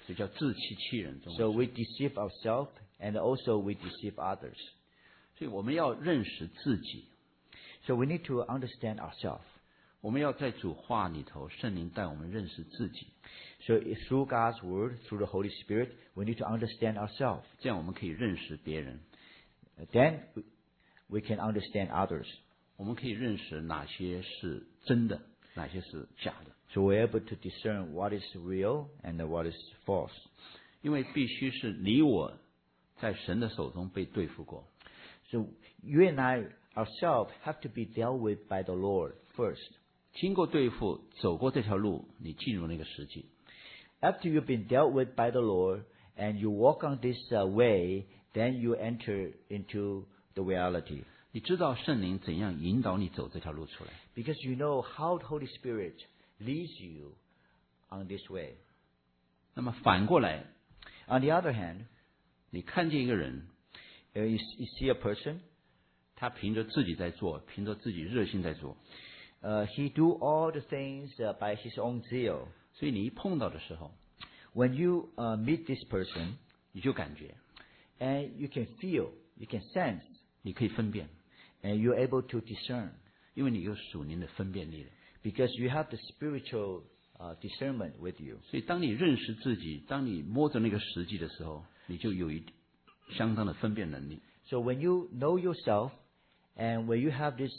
所以叫自欺欺人。中文 So 说 we deceive ourselves and also we deceive others. 所以我们要认识自己， So we need to understand ourselves. 我们要在主话里头，圣灵带我们认识自己， So through God's word, through the Holy Spirit, we need to understand ourselves. 这样我们可以认识别人， Then we can understand others. 我们可以认识哪些是真的，哪些是假的。 So we're able to discern what is real and what is false. 因为必须是你我在神的手中被对付过， So you and I ourselves have to be dealt with by the Lord first. 经过对付，走过这条路，你进入那个实际。 After you've been dealt with by the Lord and you walk on this way, then you enter into the reality. 你知道圣灵怎样引导你走这条路出来。 Because you know how the Holy Spirit leads you on this way. 那么反过来， On the other hand, 你看见一个人， you see a person, 他凭着自己在做，凭着自己热心在做， he do all the things by his own zeal. 所以你一碰到的时候， When you meet this person, 你就感觉， and you can feel, you can sense, 你可以分辨， and you're able to discern. 因为你有属灵的分辨力了。 Because you have the spiritual discernment with you. 所以当你认识自己，当你摸着那个实际的时候，你就有相当的分辨能力。 So when you know yourself, and when you have this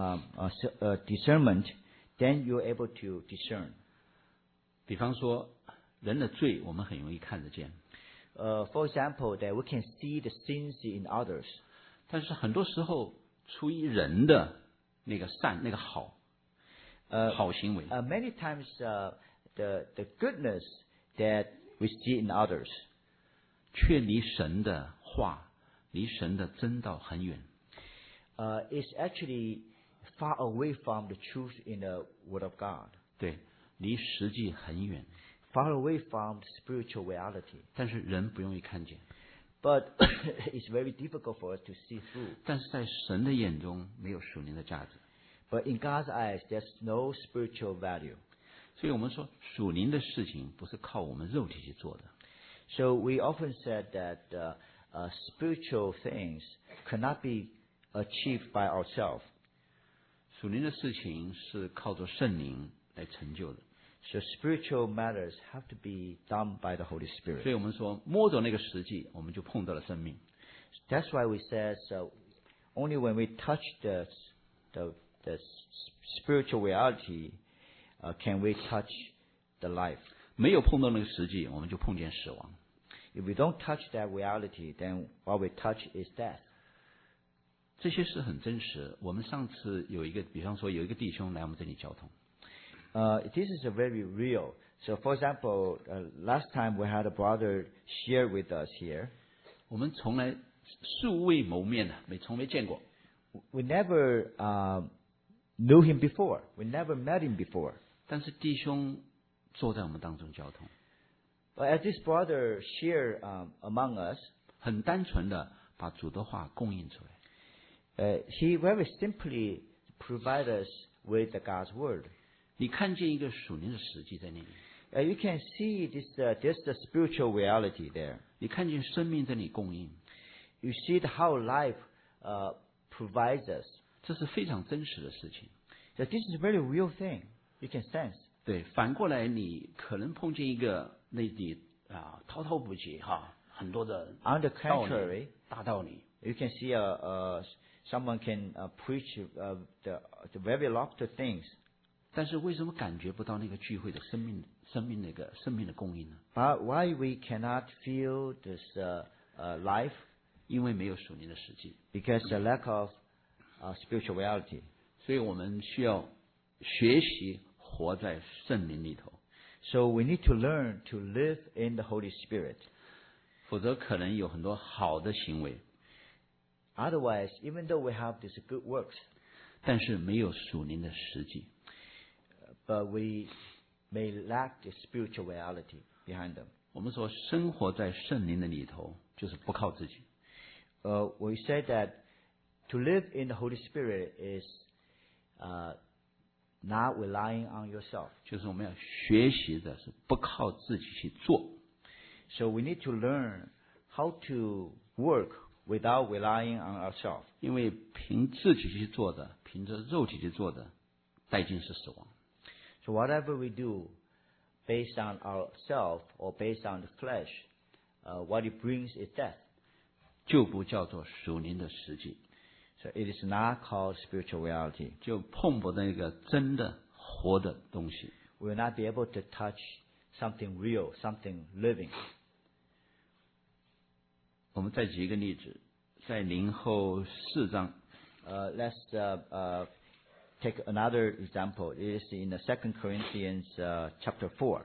discernment, then you're able to discern. 比方说，人的罪我们很容易看得见， For example, that we can see the sins in others. 但是很多时候出于人的那个善、那个好，好行为， Many times, the goodness that we see in others 却离神的话、离神的真道很远。 is actually far away from the truth in the Word of God, 对，离实际很远， far away from spiritual reality. 但是人不容易看见。 But it's very difficult for us to see through. 但是在神的眼中没有属灵的价值， But in God's eyes, there's no spiritual value. 所以我们说属灵的事情不是靠我们肉体去做的， So we often said that spiritual things cannot be achieved by ourselves. 属灵的事情是靠着圣灵来成就的。 So spiritual matters have to be done by the Holy 所 Spirit. 以我们说摸着那个实际，我们就碰到了生命。 That's why we said only when we touch the spiritual reality can we touch the life. 没有碰到那个实际，我们就碰见死亡。 If we don't touch that reality, then what we touch is death. 这些事很真实。我们上次有一个，比方说有一个弟兄来我们这里交通， This is very real. So, for example, last time we had a brother share with us here. 我们从来素未谋面的，从没见过。 We never knew him before. We never met him before. 但是弟兄坐在我们当中交通， But as this brother shared among us, 很单纯的把主的话供应出来。 he very simply provided us with the God's word. 你看见一个属灵的实际在那里， You can see there's the spiritual reality there. 你看见生命在你供应， You see how life provides us. 这是非常真实的事情。 So this is a very real thing. You can sense. 对，反过来你可能碰见一个那里滔滔不绝哈，很多的 On the 道 contrary, 理、大道理， you can see someone can preach the very lot of things. 但是为什么感觉不到那个聚会的生命的供应呢？ But why we cannot feel this life? 因为没有属灵的实际， Because the lack of spiritual reality. 所以我们需要学习活在圣灵里头， So we need to learn to live in the Holy Spirit. 否则可能有很多好的行为， Otherwise, even though we have these good works, 但是没有属灵的实际。 but we may lack the spiritual reality behind them. 我们说生活在圣灵的里头，就是不靠自己。 We say that to live in the Holy Spirit is not relying on yourself. 就是我们要学习的是不靠自己去做， So we need to learn how to work without relying on ourselves. 因为凭自己去做的，凭着肉体去做的，代价是死亡。 So whatever we do based on ourselves or based on the flesh, what it brings is death. 就不叫做属灵的实际， So it is not called spiritual reality. 就碰不到那个真的活的东西。 We will not be able to touch something real, something living. 我们再举一个例子，在林后4章， Let's take another example. It is in the 2 Corinthians chapter 4,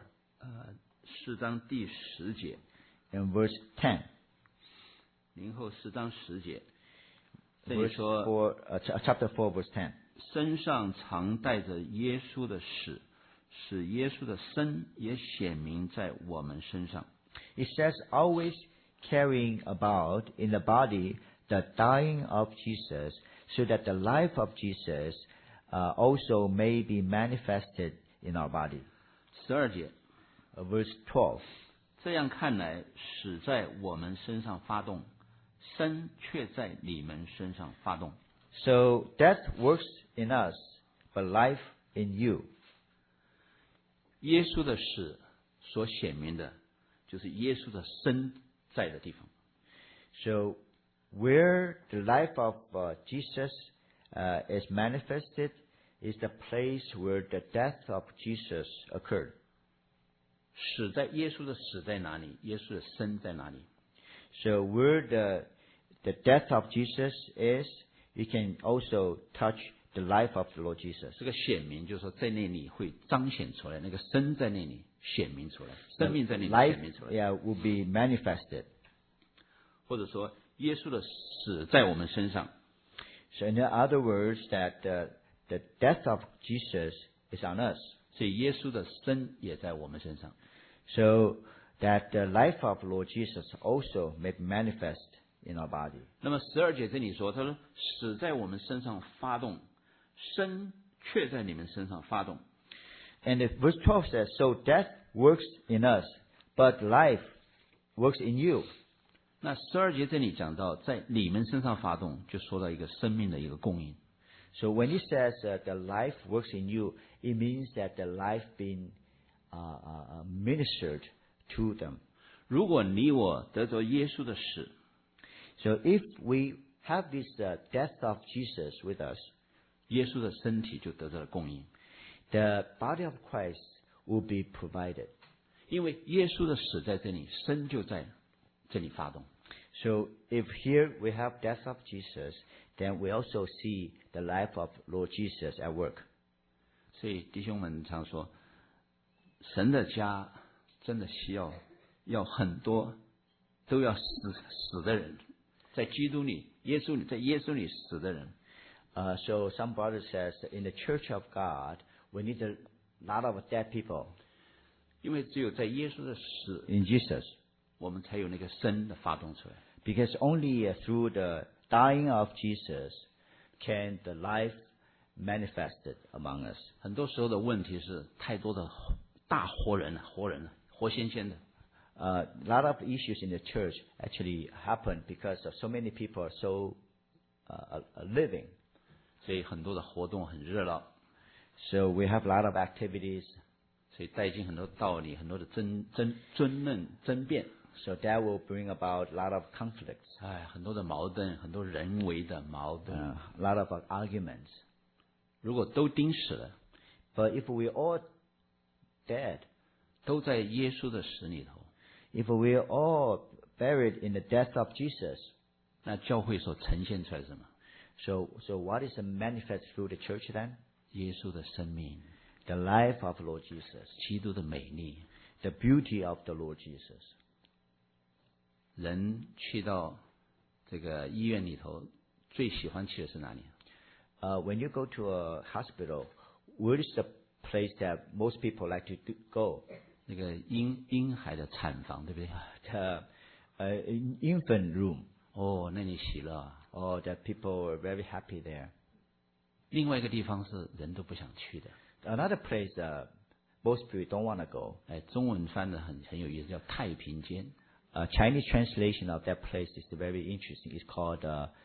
4章第10节， in verse 10. 林后4章10节，这里 Verse 说 chapter 4, verse 10. 身上常带着耶稣的死，使耶稣的生也显明在我们身上。 It says, always carrying about in the body the dying of Jesus, so that the life of Jesus also may be manifested in our body. 12节， Verse 12. 这样看来，死在我们身上发动，生却在你们身上发动。 So death works in us, but life in you. 耶稣的死所显明的，就是耶稣的生在的地方。 So where the life of Jesus is manifested is the place where the death of Jesus occurred. 死在耶稣的死在哪里？耶稣的生在哪里？ So where the death of Jesus is, you can also touch the life of the Lord Jesus. 这个显明就是说，在那里会彰显出来，那个生在那里显明出来，生命在那里 Life, 显明出来。 will be manifested. 或者说，耶稣的死在我们身上， So in other words, that the death of Jesus is on us. 所以耶稣的生也在我们身上。 So that the life of Lord Jesus also may manifest in our body. 那么12节这里说，他说死在我们身上发动，生却在你们身上发动。 And if verse 12 says, so death works in us, but life works in you. 那12节这里讲到在你们身上发动，就说到一个生命的一个供应。 So when he says the life works in you, it means that the life being ministered to them. 如果你我得着耶稣的死， So if we have this death of Jesus with us, 耶稣的身体就得到了供应， the body of Christ will be provided. 因为耶稣的死在这里，生就在这里发动。 So if here we have death of Jesus, then we also see the life of Lord Jesus at work. 所以弟兄们常说，神的家真的需要很多都要死的人，在基督里、在耶稣里死的人。 So some brother says in the church of God, we need a lot of dead people 因为只有在耶稣的死， in Jesus. 我们才有那个生的发动出来。 Because only through the dying of Jesus can the life manifested among us. 很多时候的问题是太多的大活人了，活鲜鲜的。 A lot of issues in the church actually happen because of so many people are so living. 所以很多的活动很热闹， So we have a lot of activities. 所以带进很多道理，很多的争论、争辩， So that will bring about a lot of conflicts, 很多的矛盾，很多人为的矛盾。 a lot of arguments. 如果都钉死了， But if we all dead, 都在耶稣的死里头， if we are all buried in the death of Jesus, 那教会所呈现出来是什么？ so what is manifest through the church then? 耶稣的生命， The life of Lord Jesus, 基督的美丽。 the beauty of the Lord Jesus. 人去到这个医院里头，最喜欢去的是哪里？ When you go to a hospital, where is the place that most people like to go? 那个婴孩的产房，对不对？ The infant room. 哦，那里喜乐啊。 Oh, that people are very happy there. 另外一个地方是人都不想去的， Another place most people don't want to go. 中文翻的很有意思，叫太平间。 Chinese translation of that place is very interesting. It's called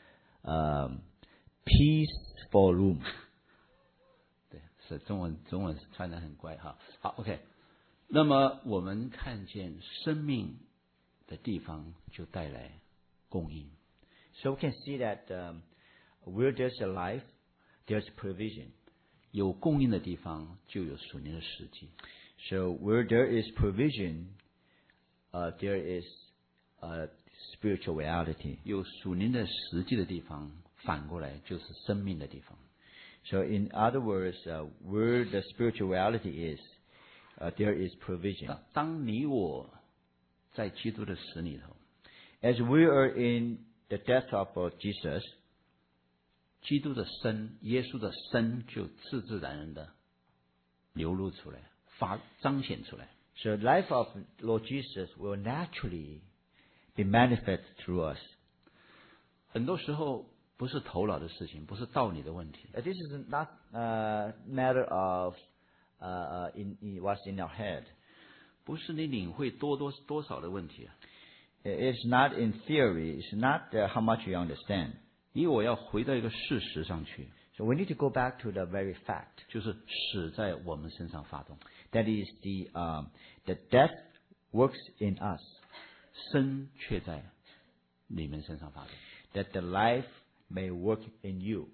peaceful room. 对，是中文翻的很怪哈。好 ，OK。那么我们看见生命的地方就带来供应。 So we can see that where there's a life, there's provision. 有供应的地方就有属灵的实际。 So where there is provision, there is spiritual reality. 有属灵的实际的地方，反过来就是生命的地方。 So in other words, where the spiritual reality is, there is provision. 当你我在基督的死里头， As we are in the death of Jesus, 基督的生，耶稣的生就自自然然的流露出来，彰显出来。 so the life of Lord Jesus will naturally be manifest through us. 很多时候不是头脑的事情，不是道理的问题， This is not a matter of in what's in our head. 不是你领会多少的问题啊。 It's not in theory. It's not how much you understand. 你我要回到一个事实上去， So we need to go back to the very fact 就是死在我们身上发动， that is the death works in us, 生却在你们身上发动。 that the life may work in you.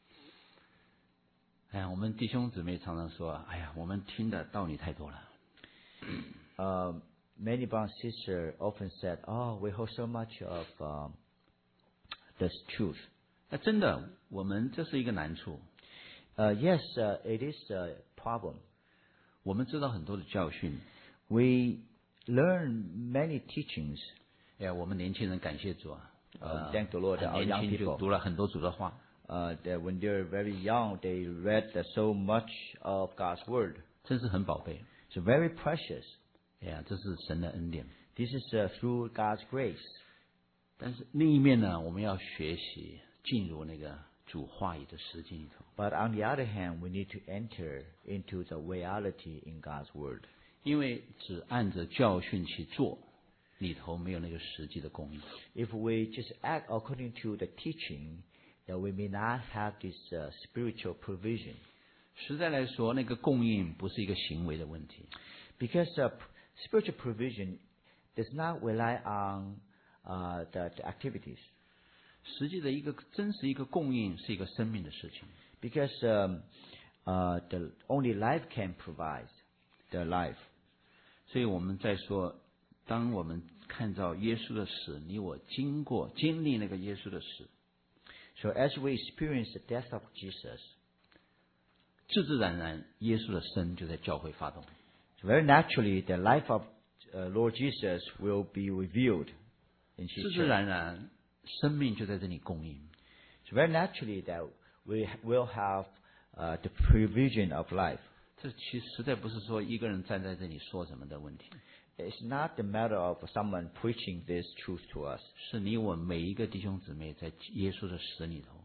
哎呀，我们弟兄姊妹常常说，哎呀，我们听的道理太多了。 Many brothers and sisters often said, "Oh, we hold so much of this truth." 那真的，我们这是一个难处。 Yes, it is a problem. 我们知道很多的教训， We learn many teachings. 哎呀，我们年轻人感谢主啊， Thank the Lord, 很 our 年 young 轻就 people. 读了很多主的话， That when they're very young, they read so much of God's word. 真是很宝贝。 It's very precious. 哎呀，这是神的恩典。 This is through God's grace. 但是另一面呢，我们要学习进入那个主话语的实际里头， But on the other hand, we need to enter into the reality in God's word. 因为只按着教训去做，里头没有那个实际的供应。 If we just act according to the teaching, then we may not have this spiritual provision. 实在来说，那个供应不是一个行为的问题， Because spiritual provision does not rely on the activities. 实际的一个真实一个供应是一个生命的事情。 Because the only life can provide the life. 所以我们在说，当我们看到耶稣的死，你我经历那个耶稣的死， So as we experience the death of Jesus, 自自然然耶稣的生就在教会发动。 so very naturally the life of Lord Jesus will be revealed in 自 His 自 church. 然然生命就在这里供应。 So very naturally that we will have the provision of life. 这其实实在不是说一个人站在这里说什么的问题， It's not the matter of someone preaching this truth to us. 是你我每一个弟兄姊妹在耶稣的死里头，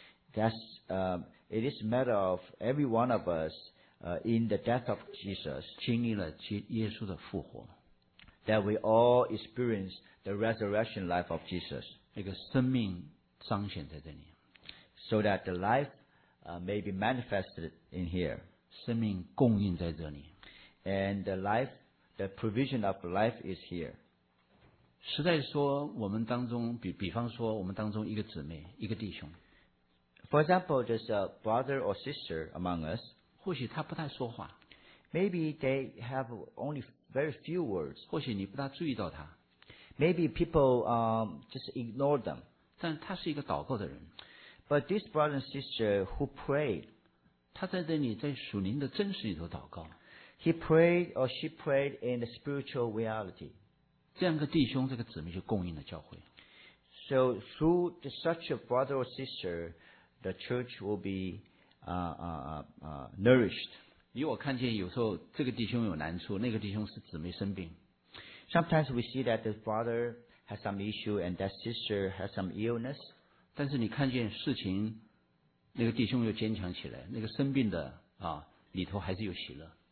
It is a matter of every one of us in the death of Jesus 经历了耶稣的复活， that we all experience the resurrection life of Jesus, 那个生命彰显在这里， so that the life may be manifested in here, 生命供应在这里。 and the provision of life is here. 实在说，我们当中比方说，我们当中一个姊妹、一个弟兄， For example, there's a brother or sister among us. 或许他不太说话， Maybe they have only very few words. 或许你不大注意到他， Maybe people just ignore them. 但他是一个祷告的人， But this brother and sister who prayed, 他在这里在属灵的真实里头祷告。 he prayed or she prayed in the spiritual reality. 这样一个弟兄，这个姊妹就供应了教会。 So through such a brother or sister, the church will be nourished. 因为我看见有时候这个弟兄有难处，那个弟兄是姊妹生病， Sometimes we see that the brother has some issue and that sister has some illness. 但是你看见事情，那个弟兄又坚强起来，那个生病的里头还是有喜乐。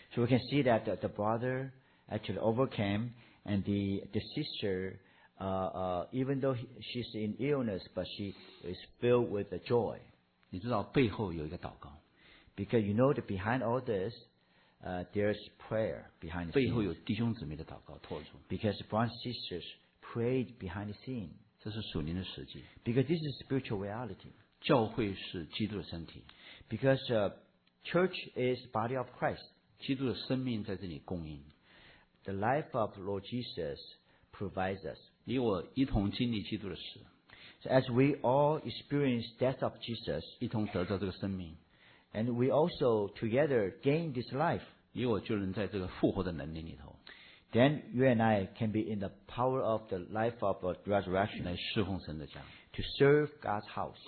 So we can see that the brother actually overcame, and the sister, even though she's in illness, but she is filled with the joy. 你知道背后有一个祷告， Because you know that behind all this, there's prayer behind the 背后 scene. 有弟兄姊妹的祷告托住， Because brothers and sisters prayed behind the scene. 这是属灵的实际。 Because this is spiritual reality. 教会是基督的身体， Because church is body of Christ. 基督的生命在这里供应。 The life of Lord Jesus provides us. 你我一同经历基督的死， So as we all experience death of Jesus, 一同得到这个生命， and we also together gain this life, 你我就能在这个复活的能力里头 then you and I can be in the power of the life of resurrection 来侍奉神的家。 to serve God's house.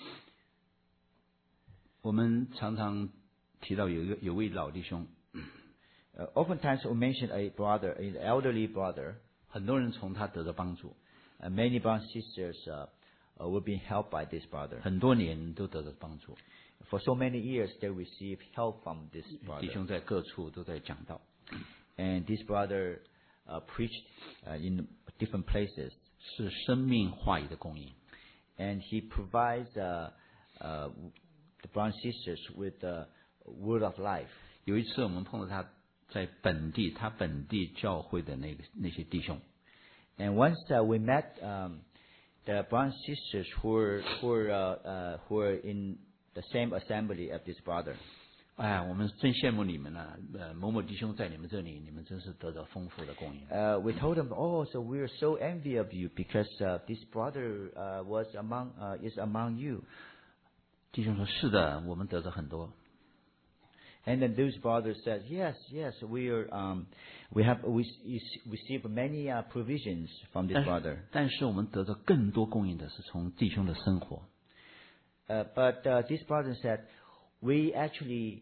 我们常常提到有位老弟兄， Oftentimes we mention a brother, an elderly brother. 很多人从他得到帮助， Many brothers and sisters were being helped by this brother. 很多年都得到帮助。 For so many years, they received help from this 弟 brother. 兄在各处都在讲道， And this brother preached in different places. 是生命话语的供应。 And he provides the brothers and sisters with the word of life. 有一次我们碰到他在他本地教会的那些弟兄， And once we met the brothers and sisters who were in the same assembly of this brother. 哎，我们真羡慕你们呐、某某弟兄在你们这里，你们真是得到丰富的供应。 We told them, oh, so we are so envy of you because this brother is among you. 弟兄说：“是的，我们得到很多。 And then those brothers said, yes, we received many provisions from this brother. 但是我们得到更多供应的是从弟兄的生活。 But this brother said, we actually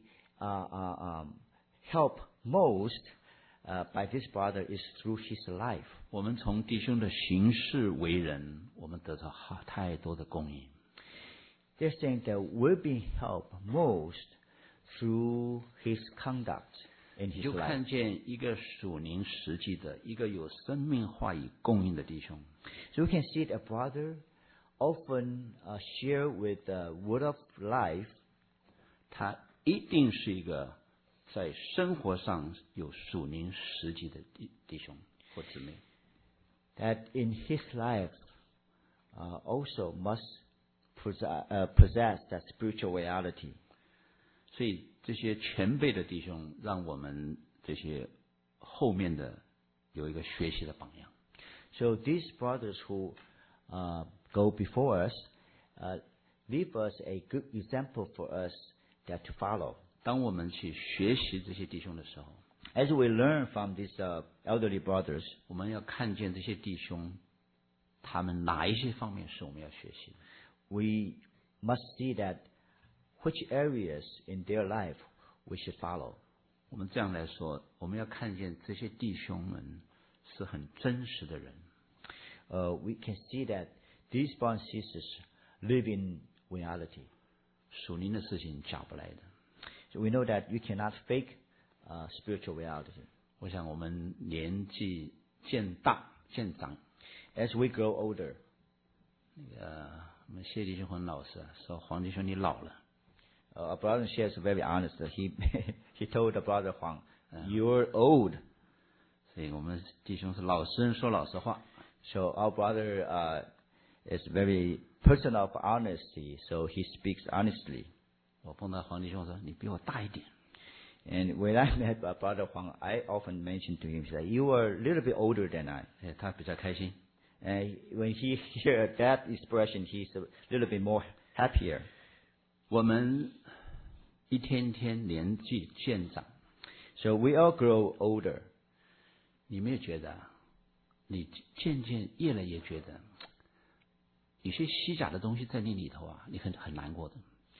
help most by this brother is through his life. 我们从弟兄的行事为人，我们得到太多的供应。 They're saying that we're being helped most through his conduct in 你 his 就 life. 看见一个属灵实际的、一个有生命话语供应的弟兄， So we can see that a brother often share with the word of life. 他一定是一个在生活上有属灵实际的弟兄或姊妹。 That in his life also must possess that spiritual reality. 所以这些前辈的弟兄，让我们这些后面的有一个学习的榜样。 So these brothers who go before us leave us a good example for us that to follow. 当我们去学习这些弟兄的时候， As we learn from these elderly brothers, 我们要看见这些弟兄，他们哪一些方面是我们要学习的。 we must see that which areas in their life we should follow. 我们这样来说，我们要看见这些弟兄们是很真实的人。 We can see that these brothers and sisters live in reality. 属灵的事情假不来的。 So we know that you cannot fake spiritual reality. 我想我们年纪渐大渐长， As we grow older, 我们谢弟兄很老实，说黄弟兄你老了。 our brother shares very honest. He told the brother Huang, "You're old." 所以我们弟兄是老实人，说老实话。 So our brother is very person of honesty. So he speaks honestly. 我碰到黄弟兄说：“你比我大一点。 And when I met brother Huang, I often mentioned to him, he said, "You are a little bit older than I." ” 他比较开心。 And when he heard that expression, he's a little bit more happier. 我们一天天年纪渐长， So we all grow older. 你没有觉得你渐渐越来越觉得有些虚假的东西在你里头啊，你很难过的。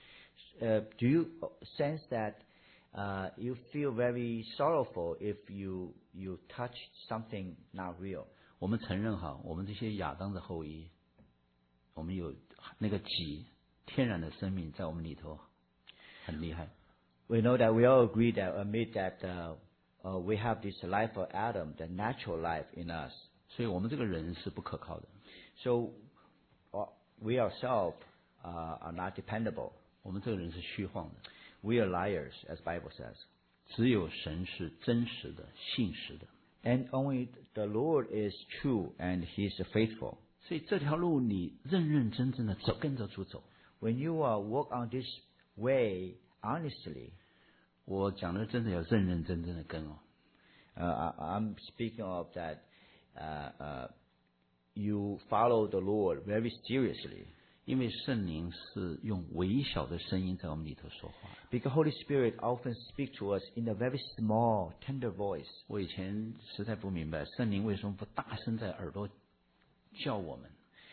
Do you sense that you feel very sorrowful if you touch something not real? 我们承认哈，我们这些亚当的后裔，我们有那个己天然的生命在我们里头很厉害。 We know that we all agree that admit that we have this life of Adam, the natural life in us. 所以我们这个人是不可靠的， So we ourselves are not dependable. 我们这个人是虚晃的。 We are liars, as Bible says. 只有神是真实的、信实的。 And only the Lord is true and He is faithful. 所以这条路你认认真真的走，跟着主走。 When you walk on this way honestly, 我讲的真的要认认真真的跟哦。 I'm speaking of that you follow the Lord very seriously. 因为圣灵是用微小的声音在我们里头说话。 Because Holy Spirit often speaks to us in a very small, tender voice. 我以前实在不明白，圣灵为什么不大声在耳朵叫我们？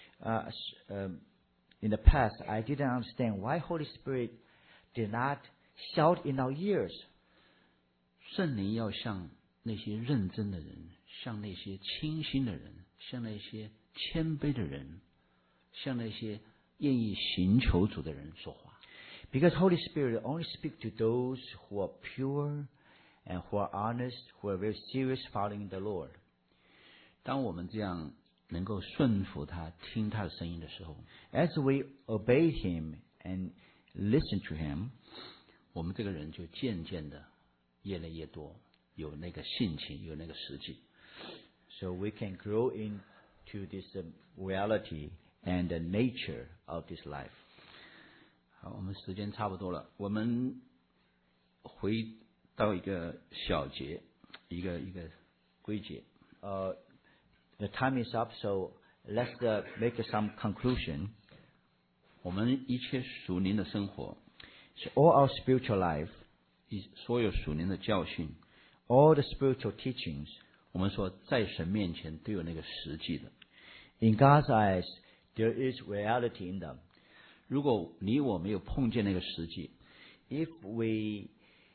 In the past, I didn't understand why Holy Spirit did not shout in our ears. 圣灵要向那些认真的人，向那些清心的人，向那些谦卑的人，向那些愿意寻求主的人说话。 Because Holy Spirit only speaks to those who are pure and who are honest, who are very serious following the Lord. 当我们这样能够顺服他、听他的声音的时候， As we obey Him and listen to Him, 我们这个人就渐渐的越来越多，有那个性情，有那个实际。 so we can grow into this reality and the nature of this life. 好，我们时间差不多了，我们回到一个小节，一个归结。 The time is up, so let's make some conclusion. 我们一切属灵的生活， So all our spiritual life, 所有属灵的教训， all the spiritual teachings, 我们说在神面前都有那个实际的。 in God's eyes, there is reality in them. 如果你我没有碰见那个实际， If we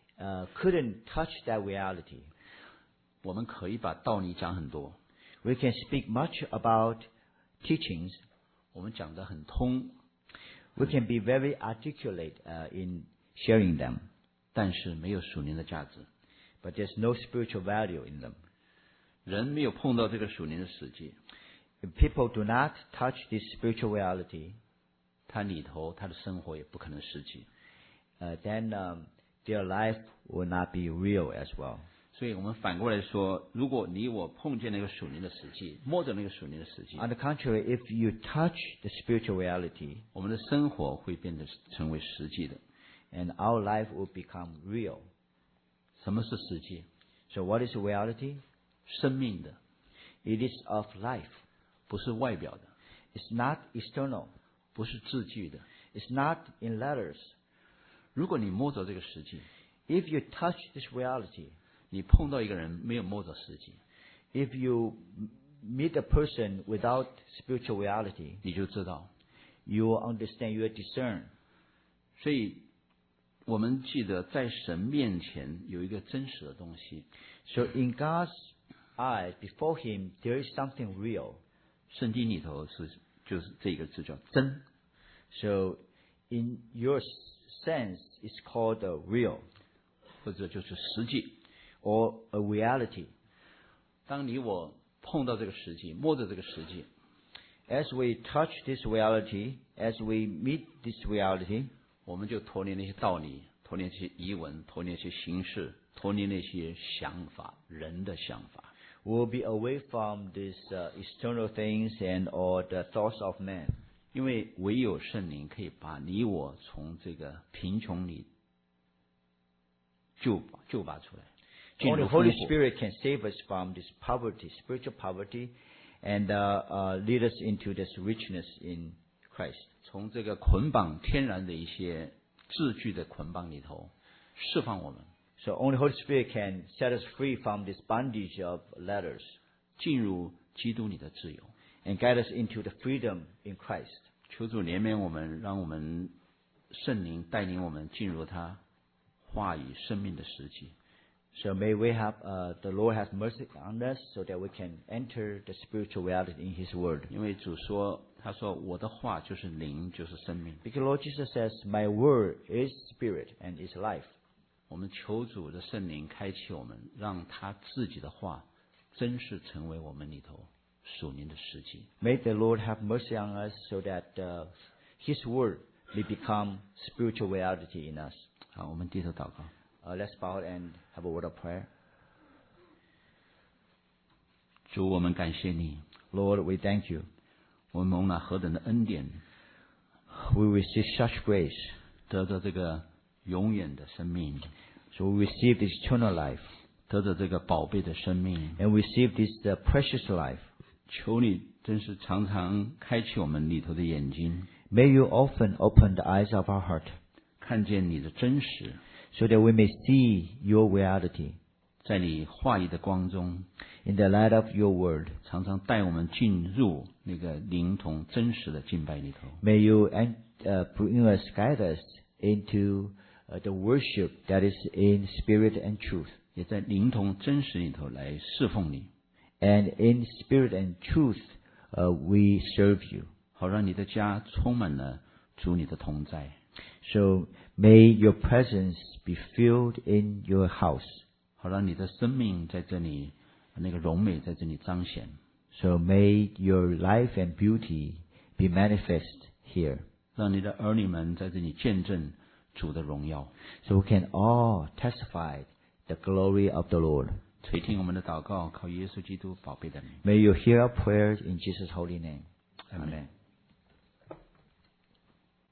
couldn't touch that reality, 我们可以把道理讲很多， we can speak much about teachings. 我们讲得很通， We can be very articulate in sharing them, 但是没有属灵的价值。 but there's no spiritual value in them. 人没有碰到这个属灵的实际， If people do not touch this spiritual reality, 他里头他的生活也不可能实际。 then their life will not be real as well. 所以我们反过来说，如果你我碰见那个属灵的实际，摸着那个属灵的实际， On the contrary, if you touch the spiritual reality, 我们的生活会变得成为实际的。 and our life will become real. 什么是实际？ So what is reality? 生命的， It is of life. 不是外表的， It's not external. 不是字句的。 It's not in letters. 如果你摸着这个实际， If you touch this reality, 你碰到一个人没有摸着实际， if you meet a person without spiritual reality, 你就知道。 you will understand, you will discern. 所以，我们记得在神面前有一个真实的东西， So in God's eyes, before Him, there is something real. 圣经里头就是这个字叫真， So in your sense, it's called a real 或者就是实际。 or a reality. 当你我碰到这个实际，摸着这个实际， As we touch this reality, as we meet this reality, 我们就脱离那些道理，脱离那些疑文，脱离那些形式，脱离那些想法，人的想法。 we will be away from these external things and all the thoughts of man. 因为唯有圣灵可以把你我从这个贫穷里救拔出来，进 Only 入 the Holy 丰富。 Spirit can save us from this poverty, spiritual poverty, and lead us into this richness in Christ. 从这个捆绑天然的一些字句的捆绑里头释放我们， So only Holy Spirit can set us free from this bondage of letters 进入基督里的自由。 and guide us into the freedom in Christ. 求主怜悯我们，让我们圣灵带领我们进入他话语生命的实际。 So may we have the Lord have mercy on us, so that we can enter the spiritual reality in His Word. 因为主说，他说我的话就是灵，就是生命。 Because Lord Jesus says, "My word is spirit and is life." 我们求主的圣灵开启我们，让他自己的话真是成为我们里头属灵的实际。 May the Lord have mercy on us so that His word may become spiritual reality in us. 好，我们低头祷告。 Let's bow and have a word of prayer. 主，我们感谢你， Lord, we thank you. 我们蒙了何等的恩典， We receive such grace. 得着这个永远的生命， So we receive this eternal life. 得着这个宝贝的生命。 And receive this precious life. 求你真是常常开启我们里头的眼睛， May you often open the eyes of our heart 看见你的真实， so that we may see your reality. 在你话语的光中， In the light of your word, 常常带我们进入那个灵同真实的敬拜里头。 may you bring us, guide us into the worship that is in spirit and truth. 也在灵同真实里头来侍奉你， And in spirit and truth, we serve you. 好让你的家充满了主你的同在。 So may your presence be filled in your house. 好让你的生命在这里，那个荣美在这里彰显。 So may your life and beauty be manifest here. 让你的儿女们在这里见证主的荣耀。 So we can all testify the glory of the Lord. 垂听我们的祷告，靠耶稣基督宝贝的名。 May you hear our prayers in Jesus' holy name. Amen. Amen.